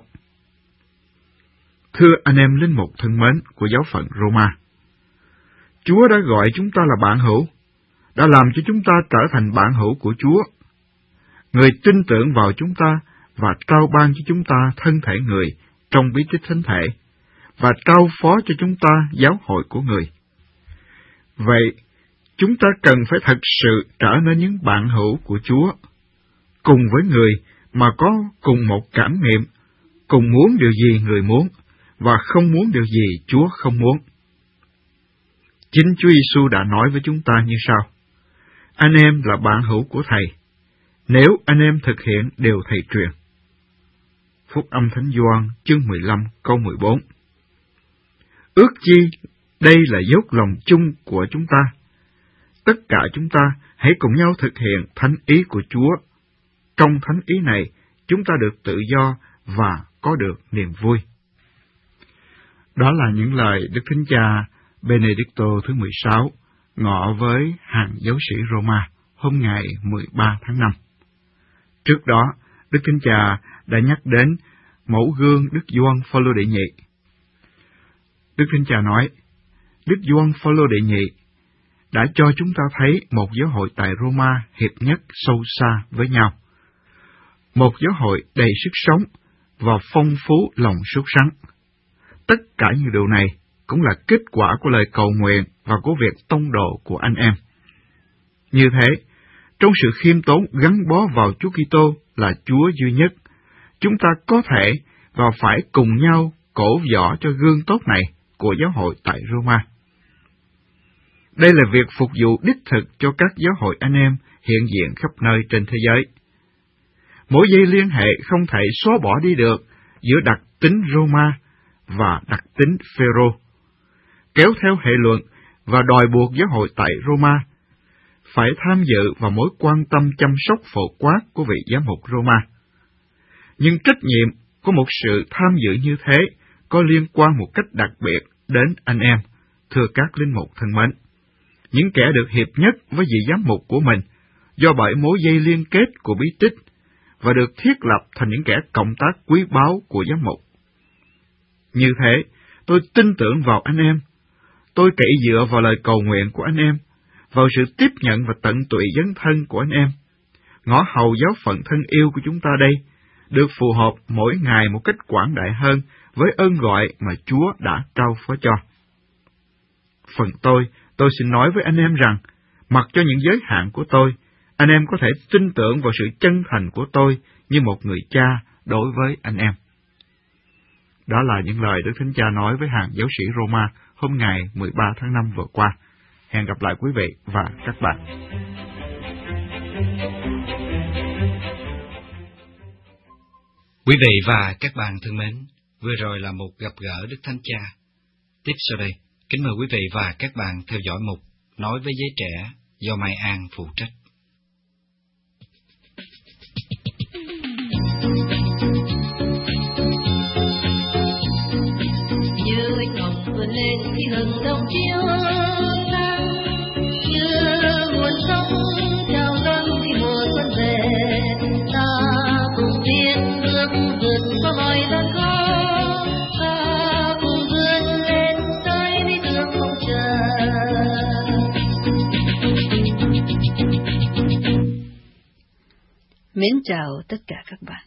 Thưa anh em linh mục thân mến của giáo phận Roma, Chúa đã gọi chúng ta là bạn hữu, đã làm cho chúng ta trở thành bạn hữu của Chúa. Người tin tưởng vào chúng ta và trao ban cho chúng ta thân thể người trong bí tích thánh thể, và trao phó cho chúng ta giáo hội của người. Vậy, chúng ta cần phải thật sự trở nên những bạn hữu của Chúa, cùng với người mà có cùng một cảm nghiệm, cùng muốn điều gì người muốn, và không muốn điều gì Chúa không muốn. Chính Chúa Giêsu đã nói với chúng ta như sau: anh em là bạn hữu của Thầy, nếu anh em thực hiện điều Thầy truyền. Phúc âm Thánh Gioan chương mười lăm câu mười bốn. Ước chi đây là dốc lòng chung của chúng ta. Tất cả chúng ta hãy cùng nhau thực hiện thánh ý của Chúa. Trong thánh ý này, chúng ta được tự do và có được niềm vui. Đó là những lời Đức Thánh Cha Benedicto thứ mười sáu ngọ với hàng giáo sĩ Roma hôm ngày mười ba tháng năm. Trước đó, Đức Thánh Cha đã nhắc đến mẫu gương Đức Gioan Phaolô đệ nhị. Đức Thánh Cha nói, Đức Gioan Phaolô đệ nhị đã cho chúng ta thấy một giáo hội tại Roma hiệp nhất sâu xa với nhau. Một giáo hội đầy sức sống và phong phú lòng sốt sắng. Tất cả những điều này cũng là kết quả của lời cầu nguyện và của việc tông đồ của anh em. Như thế, trong sự khiêm tốn gắn bó vào Chúa Kitô là Chúa duy nhất, chúng ta có thể và phải cùng nhau cổ võ cho gương tốt này của giáo hội tại Roma. Đây là việc phục vụ đích thực cho các giáo hội anh em hiện diện khắp nơi trên thế giới. Mỗi dây liên hệ không thể xóa bỏ đi được giữa đặc tính Roma và đặc tính Phêrô, kéo theo hệ luận và đòi buộc giáo hội tại Roma phải tham dự vào mối quan tâm chăm sóc phổ quát của vị giám mục Roma. Nhưng trách nhiệm của một sự tham dự như thế có liên quan một cách đặc biệt đến anh em, thưa các linh mục thân mến, những kẻ được hiệp nhất với vị giám mục của mình do bởi mối dây liên kết của bí tích và được thiết lập thành những kẻ cộng tác quý báu của giám mục. Như thế, tôi tin tưởng vào anh em, tôi cậy dựa vào lời cầu nguyện của anh em, vào sự tiếp nhận và tận tụy dấn thân của anh em. Ngõ hầu giáo phận thân yêu của chúng ta đây được phù hợp mỗi ngày một cách quảng đại hơn với ơn gọi mà Chúa đã trao phó cho. Phần tôi, tôi xin nói với anh em rằng, mặc cho những giới hạn của tôi, anh em có thể tin tưởng vào sự chân thành của tôi như một người cha đối với anh em. Đó là những lời Đức Thánh Cha nói với hàng giáo sĩ Roma hôm ngày mười ba tháng năm vừa qua. Hẹn gặp lại quý vị và các bạn. Quý vị và các bạn thân mến, vừa rồi là một gặp gỡ Đức Thánh Cha. Tiếp sau đây, kính mời quý vị và các bạn theo dõi mục Nói với giới trẻ do Mai An phụ trách. Như ánh ngọc vươn lên khi hừng đông chiếu sáng, như nguồn sông trào dâng khi mùa xuân về, ta cùng tiến bước vượt qua mọi gian khó, ta cùng vươn lên tới lý tưởng mong chờ. Mến chào tất cả các bạn.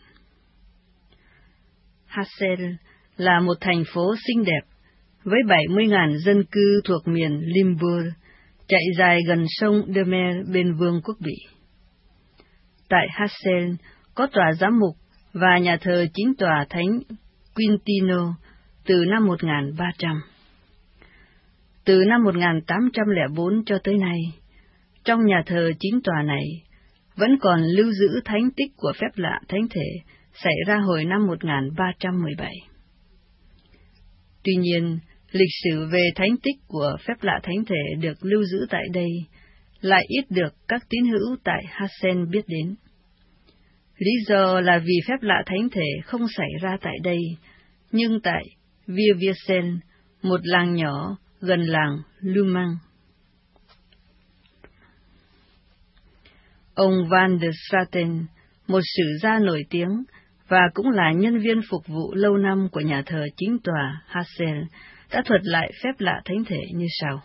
Hassel là một thành phố xinh đẹp với bảy mươi nghìn dân cư thuộc miền Limburg, chạy dài gần sông Demer bên Vương quốc Bỉ. Tại Hassel có tòa giám mục và nhà thờ chính tòa Thánh Quintino từ năm một nghìn ba trăm. Từ năm một nghìn tám trăm lẻ bốn cho tới nay, trong nhà thờ chính tòa này vẫn còn lưu giữ thánh tích của phép lạ thánh thể xảy ra hồi năm một nghìn ba trăm mười bảy. Tuy nhiên, lịch sử về thánh tích của phép lạ thánh thể được lưu giữ tại đây lại ít được các tín hữu tại Hassel biết đến. Lý do là vì phép lạ thánh thể không xảy ra tại đây, nhưng tại Viersen, một làng nhỏ gần làng Lumang. Ông Van der Straten, một sử gia nổi tiếng và cũng là nhân viên phục vụ lâu năm của nhà thờ chính tòa Hassel, đã thuật lại phép lạ thánh thể như sau.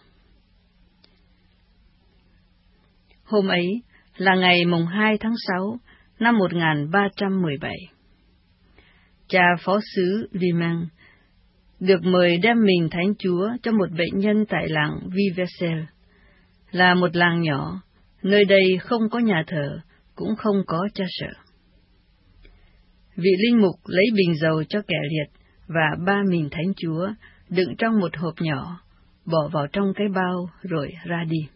Hôm ấy là ngày mùng hai tháng sáu năm một nghìn ba trăm mười bảy. Cha phó sứ Liman được mời đem mình thánh Chúa cho một bệnh nhân tại làng Vivesel, là một làng nhỏ, nơi đây không có nhà thờ, cũng không có cha sở. Vị linh mục lấy bình dầu cho kẻ liệt và ba mình thánh Chúa đựng trong một hộp nhỏ, bỏ vào trong cái bao rồi ra đi.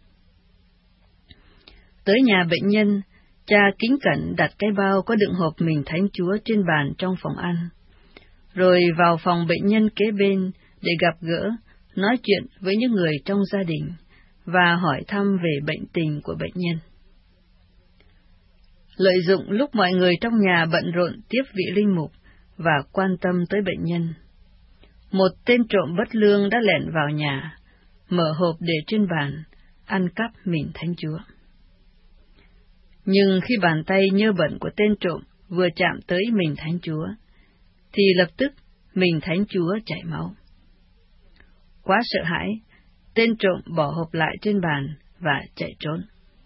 Tới nhà bệnh nhân, cha kính cẩn đặt cái bao có đựng hộp mình thánh Chúa trên bàn trong phòng ăn, rồi vào phòng bệnh nhân kế bên để gặp gỡ, nói chuyện với những người trong gia đình và hỏi thăm về bệnh tình của bệnh nhân. Lợi dụng lúc mọi người trong nhà bận rộn tiếp vị linh mục và quan tâm tới bệnh nhân, một tên trộm bất lương đã lẻn vào nhà, mở hộp để trên bàn, ăn cắp mình thánh Chúa. Nhưng khi bàn tay nhơ bẩn của tên trộm vừa chạm tới mình thánh Chúa, thì lập tức mình thánh Chúa chảy máu. Quá sợ hãi, tên trộm bỏ hộp lại trên bàn và chạy trốn.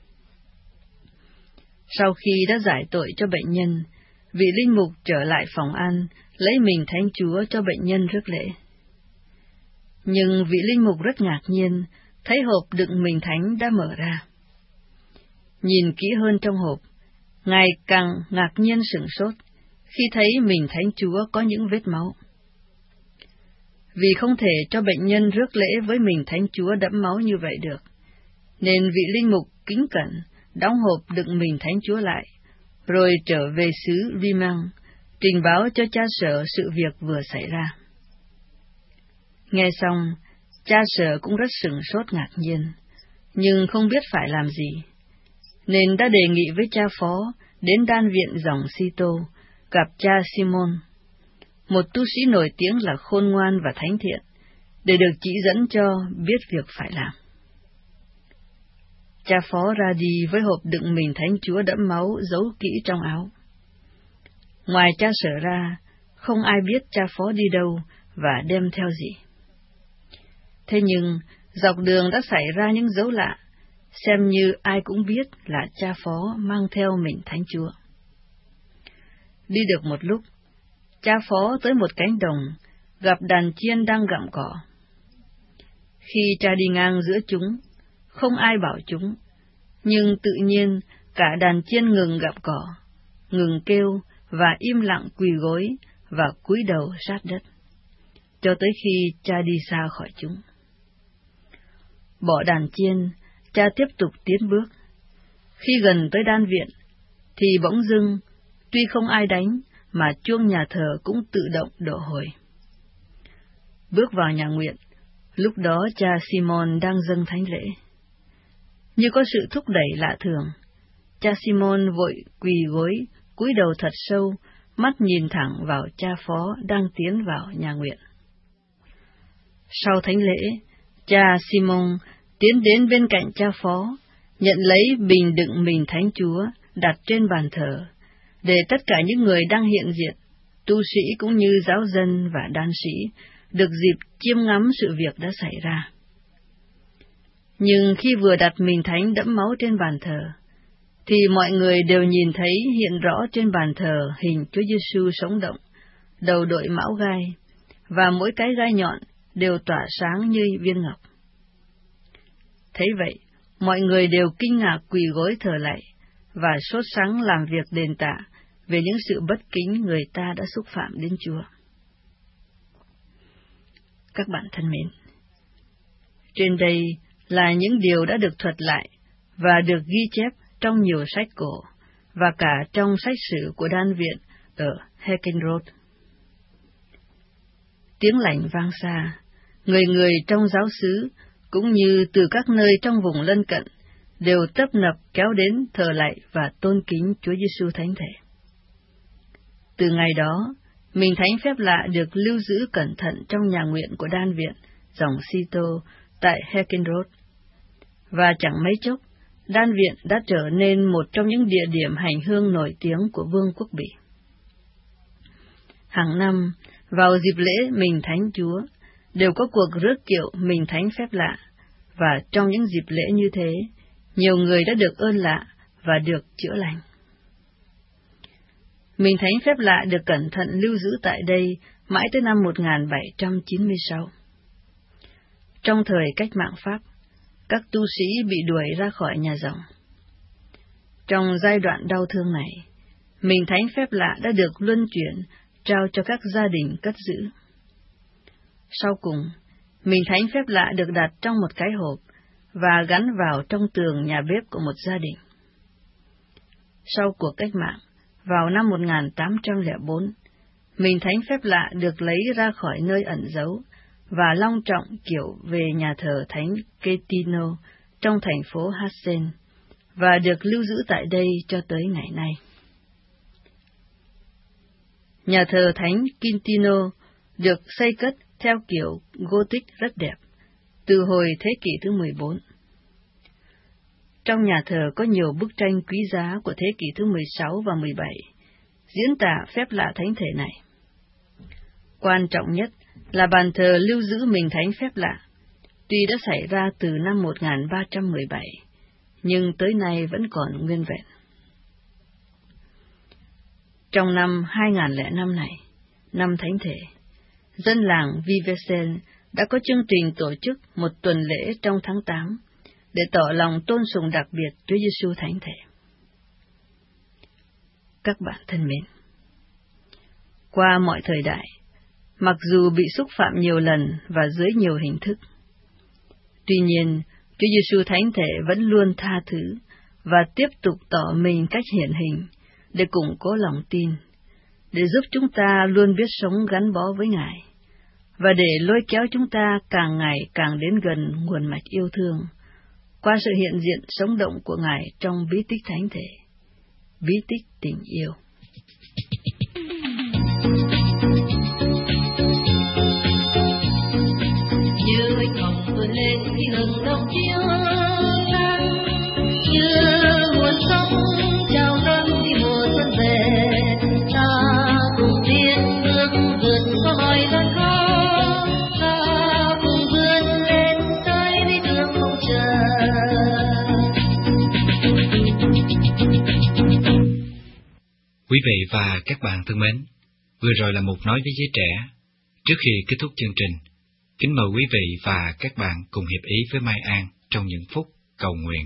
Sau khi đã giải tội cho bệnh nhân, vị linh mục trở lại phòng ăn, lấy mình thánh Chúa cho bệnh nhân rước lễ. Nhưng vị linh mục rất ngạc nhiên, thấy hộp đựng mình thánh đã mở ra. Nhìn kỹ hơn trong hộp, Ngài càng ngạc nhiên sửng sốt khi thấy mình thánh Chúa có những vết máu. Vì không thể cho bệnh nhân rước lễ với mình thánh Chúa đẫm máu như vậy được, nên vị linh mục kính cẩn đóng hộp đựng mình thánh Chúa lại, rồi trở về xứ Rimang, trình báo cho cha sở sự việc vừa xảy ra. Nghe xong, cha sở cũng rất sửng sốt ngạc nhiên, nhưng không biết phải làm gì, nên đã đề nghị với cha phó đến đan viện dòng Sito gặp cha Simon, một tu sĩ nổi tiếng là khôn ngoan và thánh thiện, để được chỉ dẫn cho biết việc phải làm. Cha phó ra đi với hộp đựng mình thánh Chúa đẫm máu giấu kỹ trong áo. Ngoài cha sở ra, không ai biết cha phó đi đâu và đem theo gì. Thế nhưng, dọc đường đã xảy ra những dấu lạ, xem như ai cũng biết là cha phó mang theo mình thánh Chúa. Đi được một lúc, cha phó tới một cánh đồng, gặp đàn chiên đang gặm cỏ. Khi cha đi ngang giữa chúng, không ai bảo chúng, nhưng tự nhiên cả đàn chiên ngừng gặm cỏ, ngừng kêu và im lặng quỳ gối và cúi đầu sát đất, cho tới khi cha đi xa khỏi chúng. Bỏ đàn chiên, cha tiếp tục tiến bước. Khi gần tới đan viện, thì bỗng dưng, tuy không ai đánh, mà chuông nhà thờ cũng tự động đổ hồi. Bước vào nhà nguyện, lúc đó cha Simon đang dâng thánh lễ. Như có sự thúc đẩy lạ thường, cha Simon vội quỳ gối, cúi đầu thật sâu, mắt nhìn thẳng vào cha phó đang tiến vào nhà nguyện. Sau thánh lễ, cha Simon tiến đến bên cạnh cha phó, nhận lấy bình đựng mình thánh Chúa đặt trên bàn thờ, để tất cả những người đang hiện diện, tu sĩ cũng như giáo dân và đan sĩ, được dịp chiêm ngắm sự việc đã xảy ra. Nhưng khi vừa đặt mình thánh đẫm máu trên bàn thờ, thì mọi người đều nhìn thấy hiện rõ trên bàn thờ hình Chúa Giêsu sống động, đầu đội mão gai, và mỗi cái gai nhọn đều tỏa sáng như viên ngọc. Thấy vậy, mọi người đều kinh ngạc quỳ gối thờ lạy, và sốt sắng làm việc đền tạ về những sự bất kính người ta đã xúc phạm đến Chúa. Các bạn thân mến, trên đây là những điều đã được thuật lại và được ghi chép trong nhiều sách cổ và cả trong sách sử của đan viện ở Heckenroth. Tiếng lành vang xa, người người trong giáo xứ cũng như từ các nơi trong vùng lân cận đều tấp nập kéo đến thờ lạy và tôn kính Chúa Giêsu thánh thể. Từ ngày đó, mình thánh phép lạ được lưu giữ cẩn thận trong nhà nguyện của đan viện dòng Sito tại Heckenroth, và chẳng mấy chốc, đan viện đã trở nên một trong những địa điểm hành hương nổi tiếng của Vương quốc Bỉ. Hàng năm, vào dịp lễ Mình Thánh Chúa, đều có cuộc rước kiệu Mình Thánh phép lạ, và trong những dịp lễ như thế, nhiều người đã được ơn lạ và được chữa lành. Mình Thánh phép lạ được cẩn thận lưu giữ tại đây mãi tới năm một nghìn bảy trăm chín mươi sáu. Trong thời cách mạng Pháp, các tu sĩ bị đuổi ra khỏi nhà dòng. Trong giai đoạn đau thương này, Mình Thánh phép lạ đã được luân chuyển trao cho các gia đình cất giữ. Sau cùng, Mình Thánh phép lạ được đặt trong một cái hộp và gắn vào trong tường nhà bếp của một gia đình. Sau cuộc cách mạng, vào năm một nghìn tám trăm lẻ bốn, Mình Thánh phép lạ được lấy ra khỏi nơi ẩn giấu và long trọng kiểu về nhà thờ Thánh Quintino trong thành phố Hassen, và được lưu giữ tại đây cho tới ngày nay. Nhà thờ Thánh Quintino được xây cất theo kiểu Gothic rất đẹp, từ hồi thế kỷ thứ mười bốn. Trong nhà thờ có nhiều bức tranh quý giá của thế kỷ thứ mười sáu và mười bảy, diễn tả phép lạ thánh thể này. Quan trọng nhất là bàn thờ lưu giữ Mình Thánh phép lạ, tuy đã xảy ra từ năm một nghìn ba trăm mười bảy, nhưng tới nay vẫn còn nguyên vẹn. Trong năm hai nghìn lẻ năm này, năm Thánh thể, dân làng Vivesen đã có chương trình tổ chức một tuần lễ trong tháng tám để tỏ lòng tôn sùng đặc biệt Chúa Giêsu Thánh thể. Các bạn thân mến, qua mọi thời đại, mặc dù bị xúc phạm nhiều lần và dưới nhiều hình thức, tuy nhiên Chúa Giêsu Thánh thể vẫn luôn tha thứ và tiếp tục tỏ mình cách hiển hình để củng cố lòng tin, để giúp chúng ta luôn biết sống gắn bó với Ngài, và để lôi kéo chúng ta càng ngày càng đến gần nguồn mạch yêu thương, qua sự hiện diện sống động của Ngài trong bí tích Thánh thể, bí tích tình yêu. Như anh hồng vươn lên khi hừng đông chiếu sáng, như nguồn sông trào dâng khi mùa xuân về, ta cùng tiến bước vượt qua mọi gian khó, ta cùng vươn lên tới lý tưởng mong chờ. Quý vị và các bạn thân mến, vừa rồi là một nói với giới trẻ. Trước khi kết thúc chương trình, kính mời quý vị và các bạn cùng hiệp ý với Mai An trong những phút cầu nguyện.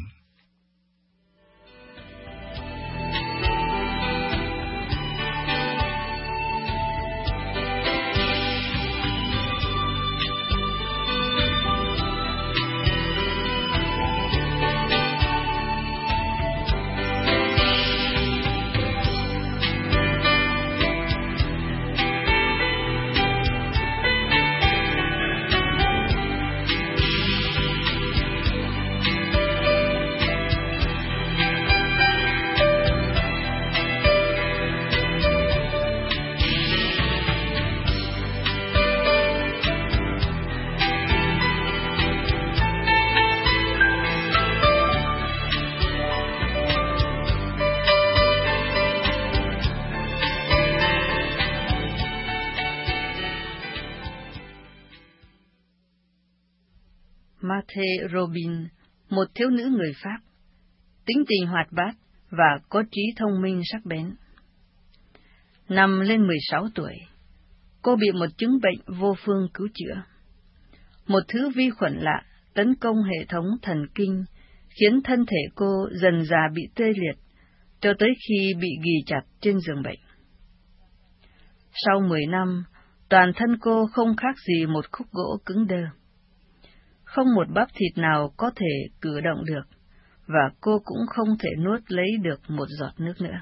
Marthe Robin, một thiếu nữ người Pháp, tính tình hoạt bát và có trí thông minh sắc bén. Năm lên mười sáu tuổi, cô bị một chứng bệnh vô phương cứu chữa. Một thứ vi khuẩn lạ tấn công hệ thống thần kinh, khiến thân thể cô dần dà bị tê liệt, cho tới khi bị ghì chặt trên giường bệnh. Sau mười năm, toàn thân cô không khác gì một khúc gỗ cứng đơ. Không một bắp thịt nào có thể cử động được, và cô cũng không thể nuốt lấy được một giọt nước nữa.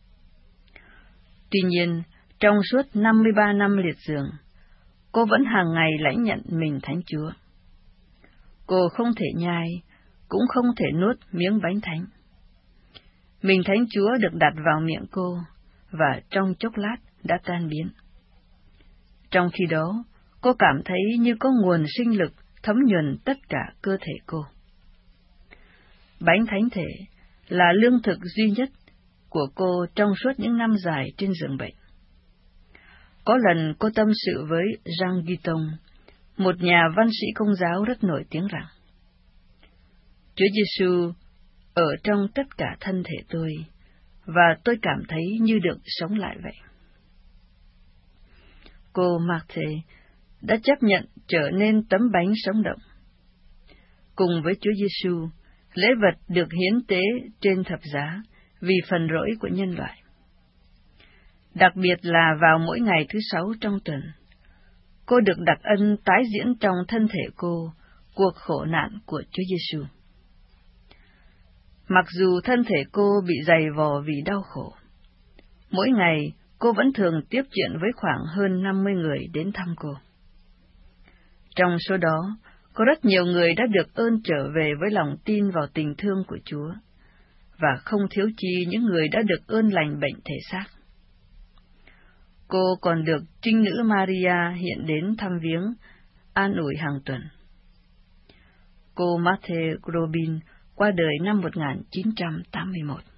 Tuy nhiên, trong suốt năm mươi ba năm liệt giường, cô vẫn hàng ngày lãnh nhận mình Thánh Chúa. Cô không thể nhai, cũng không thể nuốt miếng bánh thánh. Mình Thánh Chúa được đặt vào miệng cô, và trong chốc lát đã tan biến. Trong khi đó, cô cảm thấy như có nguồn sinh lực thấm nhuần tất cả cơ thể cô. Bánh thánh thể là lương thực duy nhất của cô trong suốt những năm dài trên giường bệnh. Có lần cô tâm sự với Jean Guiton, một nhà văn sĩ Công giáo rất nổi tiếng rằng, Chúa Giêsu ở trong tất cả thân thể tôi, và tôi cảm thấy như được sống lại vậy. Cô Marthe đã chấp nhận trở nên tấm bánh sống động. Cùng với Chúa Giêsu, lễ vật được hiến tế trên thập giá vì phần lỗi của nhân loại. Đặc biệt là vào mỗi ngày thứ sáu trong tuần, cô được đặc ân tái diễn trong thân thể cô cuộc khổ nạn của Chúa Giêsu. Mặc dù thân thể cô bị dày vò vì đau khổ, mỗi ngày cô vẫn thường tiếp chuyện với khoảng hơn năm mươi người đến thăm cô. Trong số đó, có rất nhiều người đã được ơn trở về với lòng tin vào tình thương của Chúa, và không thiếu chi những người đã được ơn lành bệnh thể xác. Cô còn được Trinh Nữ Maria hiện đến thăm viếng, an ủi hàng tuần. Cô Marthe Robin qua đời năm một nghìn chín trăm tám mươi mốt.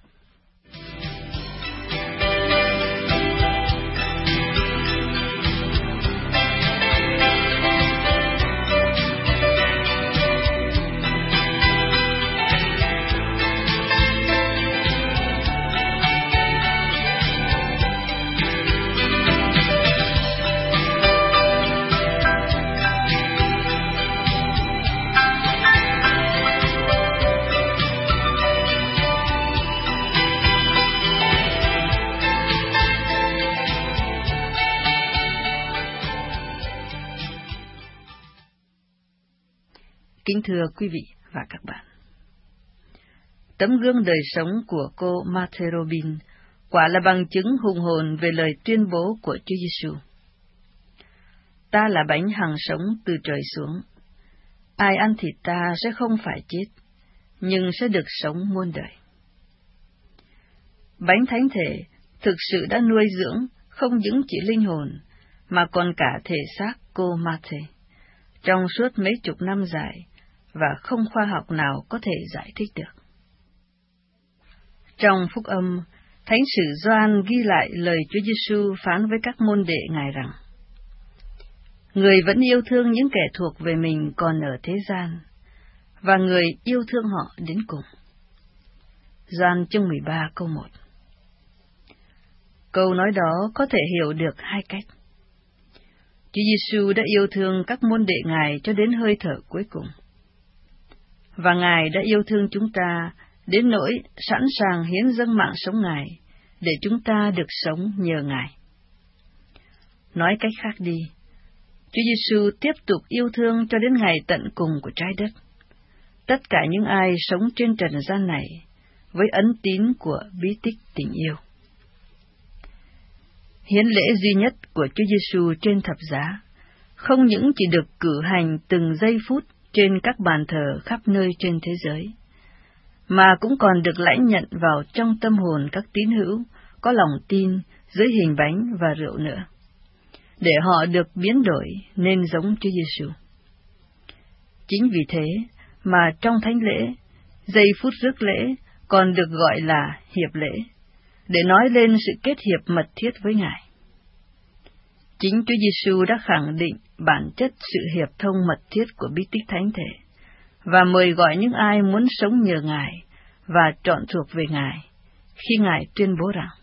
Kính thưa quý vị và các bạn, tấm gương đời sống của cô Marthe Robin quả là bằng chứng hùng hồn về lời tuyên bố của Chúa Giêsu. Ta là bánh hằng sống từ trời xuống. Ai ăn thịt ta sẽ không phải chết, nhưng sẽ được sống muôn đời. Bánh thánh thể thực sự đã nuôi dưỡng không những chỉ linh hồn, mà còn cả thể xác cô Marthe trong suốt mấy chục năm dài, và không khoa học nào có thể giải thích được. Trong Phúc Âm, Thánh sử Gioan ghi lại lời Chúa Giêsu phán với các môn đệ Ngài rằng: Người vẫn yêu thương những kẻ thuộc về mình còn ở thế gian, và người yêu thương họ đến cùng. Gioan chương mười ba câu một. Câu nói đó có thể hiểu được hai cách. Chúa Giêsu đã yêu thương các môn đệ Ngài cho đến hơi thở cuối cùng, và Ngài đã yêu thương chúng ta đến nỗi sẵn sàng hiến dâng mạng sống Ngài để chúng ta được sống nhờ Ngài. Nói cách khác đi, Chúa Giêsu tiếp tục yêu thương cho đến ngày tận cùng của trái đất, tất cả những ai sống trên trần gian này với ấn tín của bí tích tình yêu. Hiến lễ duy nhất của Chúa Giêsu trên thập giá không những chỉ được cử hành từng giây phút trên các bàn thờ khắp nơi trên thế giới, mà cũng còn được lãnh nhận vào trong tâm hồn các tín hữu có lòng tin dưới hình bánh và rượu nữa, để họ được biến đổi nên giống Chúa Giêsu. Chính vì thế mà trong thánh lễ, giây phút rước lễ còn được gọi là hiệp lễ, để nói lên sự kết hiệp mật thiết với Ngài. Chính Chúa Giêsu đã khẳng định bản chất sự hiệp thông mật thiết của bí tích thánh thể, và mời gọi những ai muốn sống nhờ Ngài và trọn thuộc về Ngài, khi Ngài tuyên bố rằng: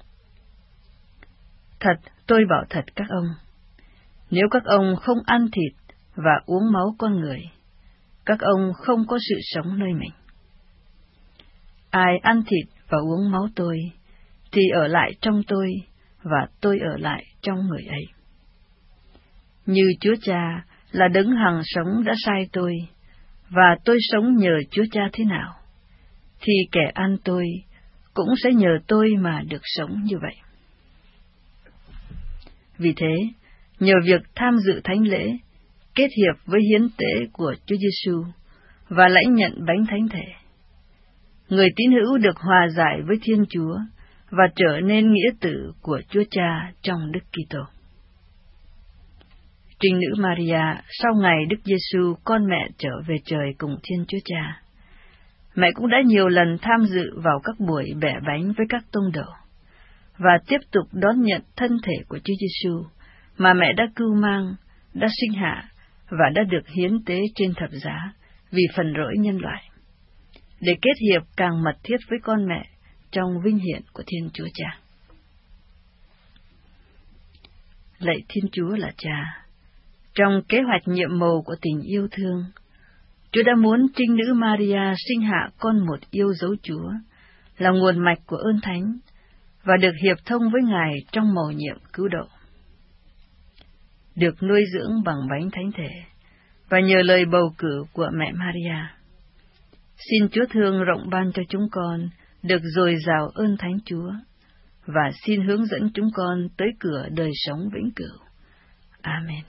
Thật, tôi bảo thật các ông, nếu các ông không ăn thịt và uống máu con người, các ông không có sự sống nơi mình. Ai ăn thịt và uống máu tôi, thì ở lại trong tôi, và tôi ở lại trong người ấy. Như Chúa Cha là đấng hằng sống đã sai tôi, và tôi sống nhờ Chúa Cha thế nào, thì kẻ ăn tôi cũng sẽ nhờ tôi mà được sống như vậy. Vì thế, nhờ việc tham dự thánh lễ, kết hiệp với hiến tế của Chúa Giêsu và lãnh nhận bánh thánh thể, người tín hữu được hòa giải với Thiên Chúa và trở nên nghĩa tử của Chúa Cha trong Đức Kitô. Trinh Nữ Maria sau ngày Đức Giêsu con mẹ trở về trời cùng Thiên Chúa Cha, mẹ cũng đã nhiều lần tham dự vào các buổi bẻ bánh với các tông đồ, và tiếp tục đón nhận thân thể của Chúa Giêsu mà mẹ đã cưu mang, đã sinh hạ và đã được hiến tế trên thập giá vì phần lỗi nhân loại, để kết hiệp càng mật thiết với con mẹ trong vinh hiển của Thiên Chúa Cha. Lạy Thiên Chúa là Cha, trong kế hoạch nhiệm màu của tình yêu thương, Chúa đã muốn trinh nữ Maria sinh hạ con một yêu dấu Chúa, là nguồn mạch của ơn thánh, và được hiệp thông với Ngài trong mầu nhiệm cứu độ. Được nuôi dưỡng bằng bánh thánh thể, và nhờ lời bầu cử của mẹ Maria, xin Chúa thương rộng ban cho chúng con được dồi dào ơn Thánh Chúa, và xin hướng dẫn chúng con tới cửa đời sống vĩnh cửu. Amen.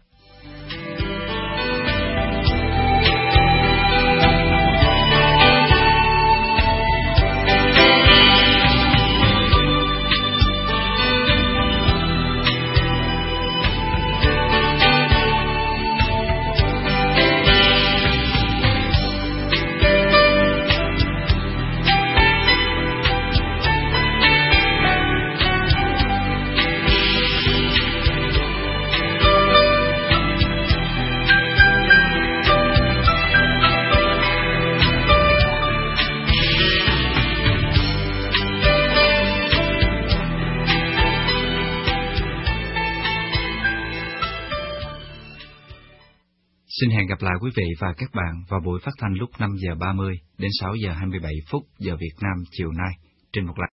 Xin hẹn gặp lại quý vị và các bạn vào buổi phát thanh lúc năm giờ ba mươi đến sáu giờ hai mươi bảy phút giờ Việt Nam chiều nay trên một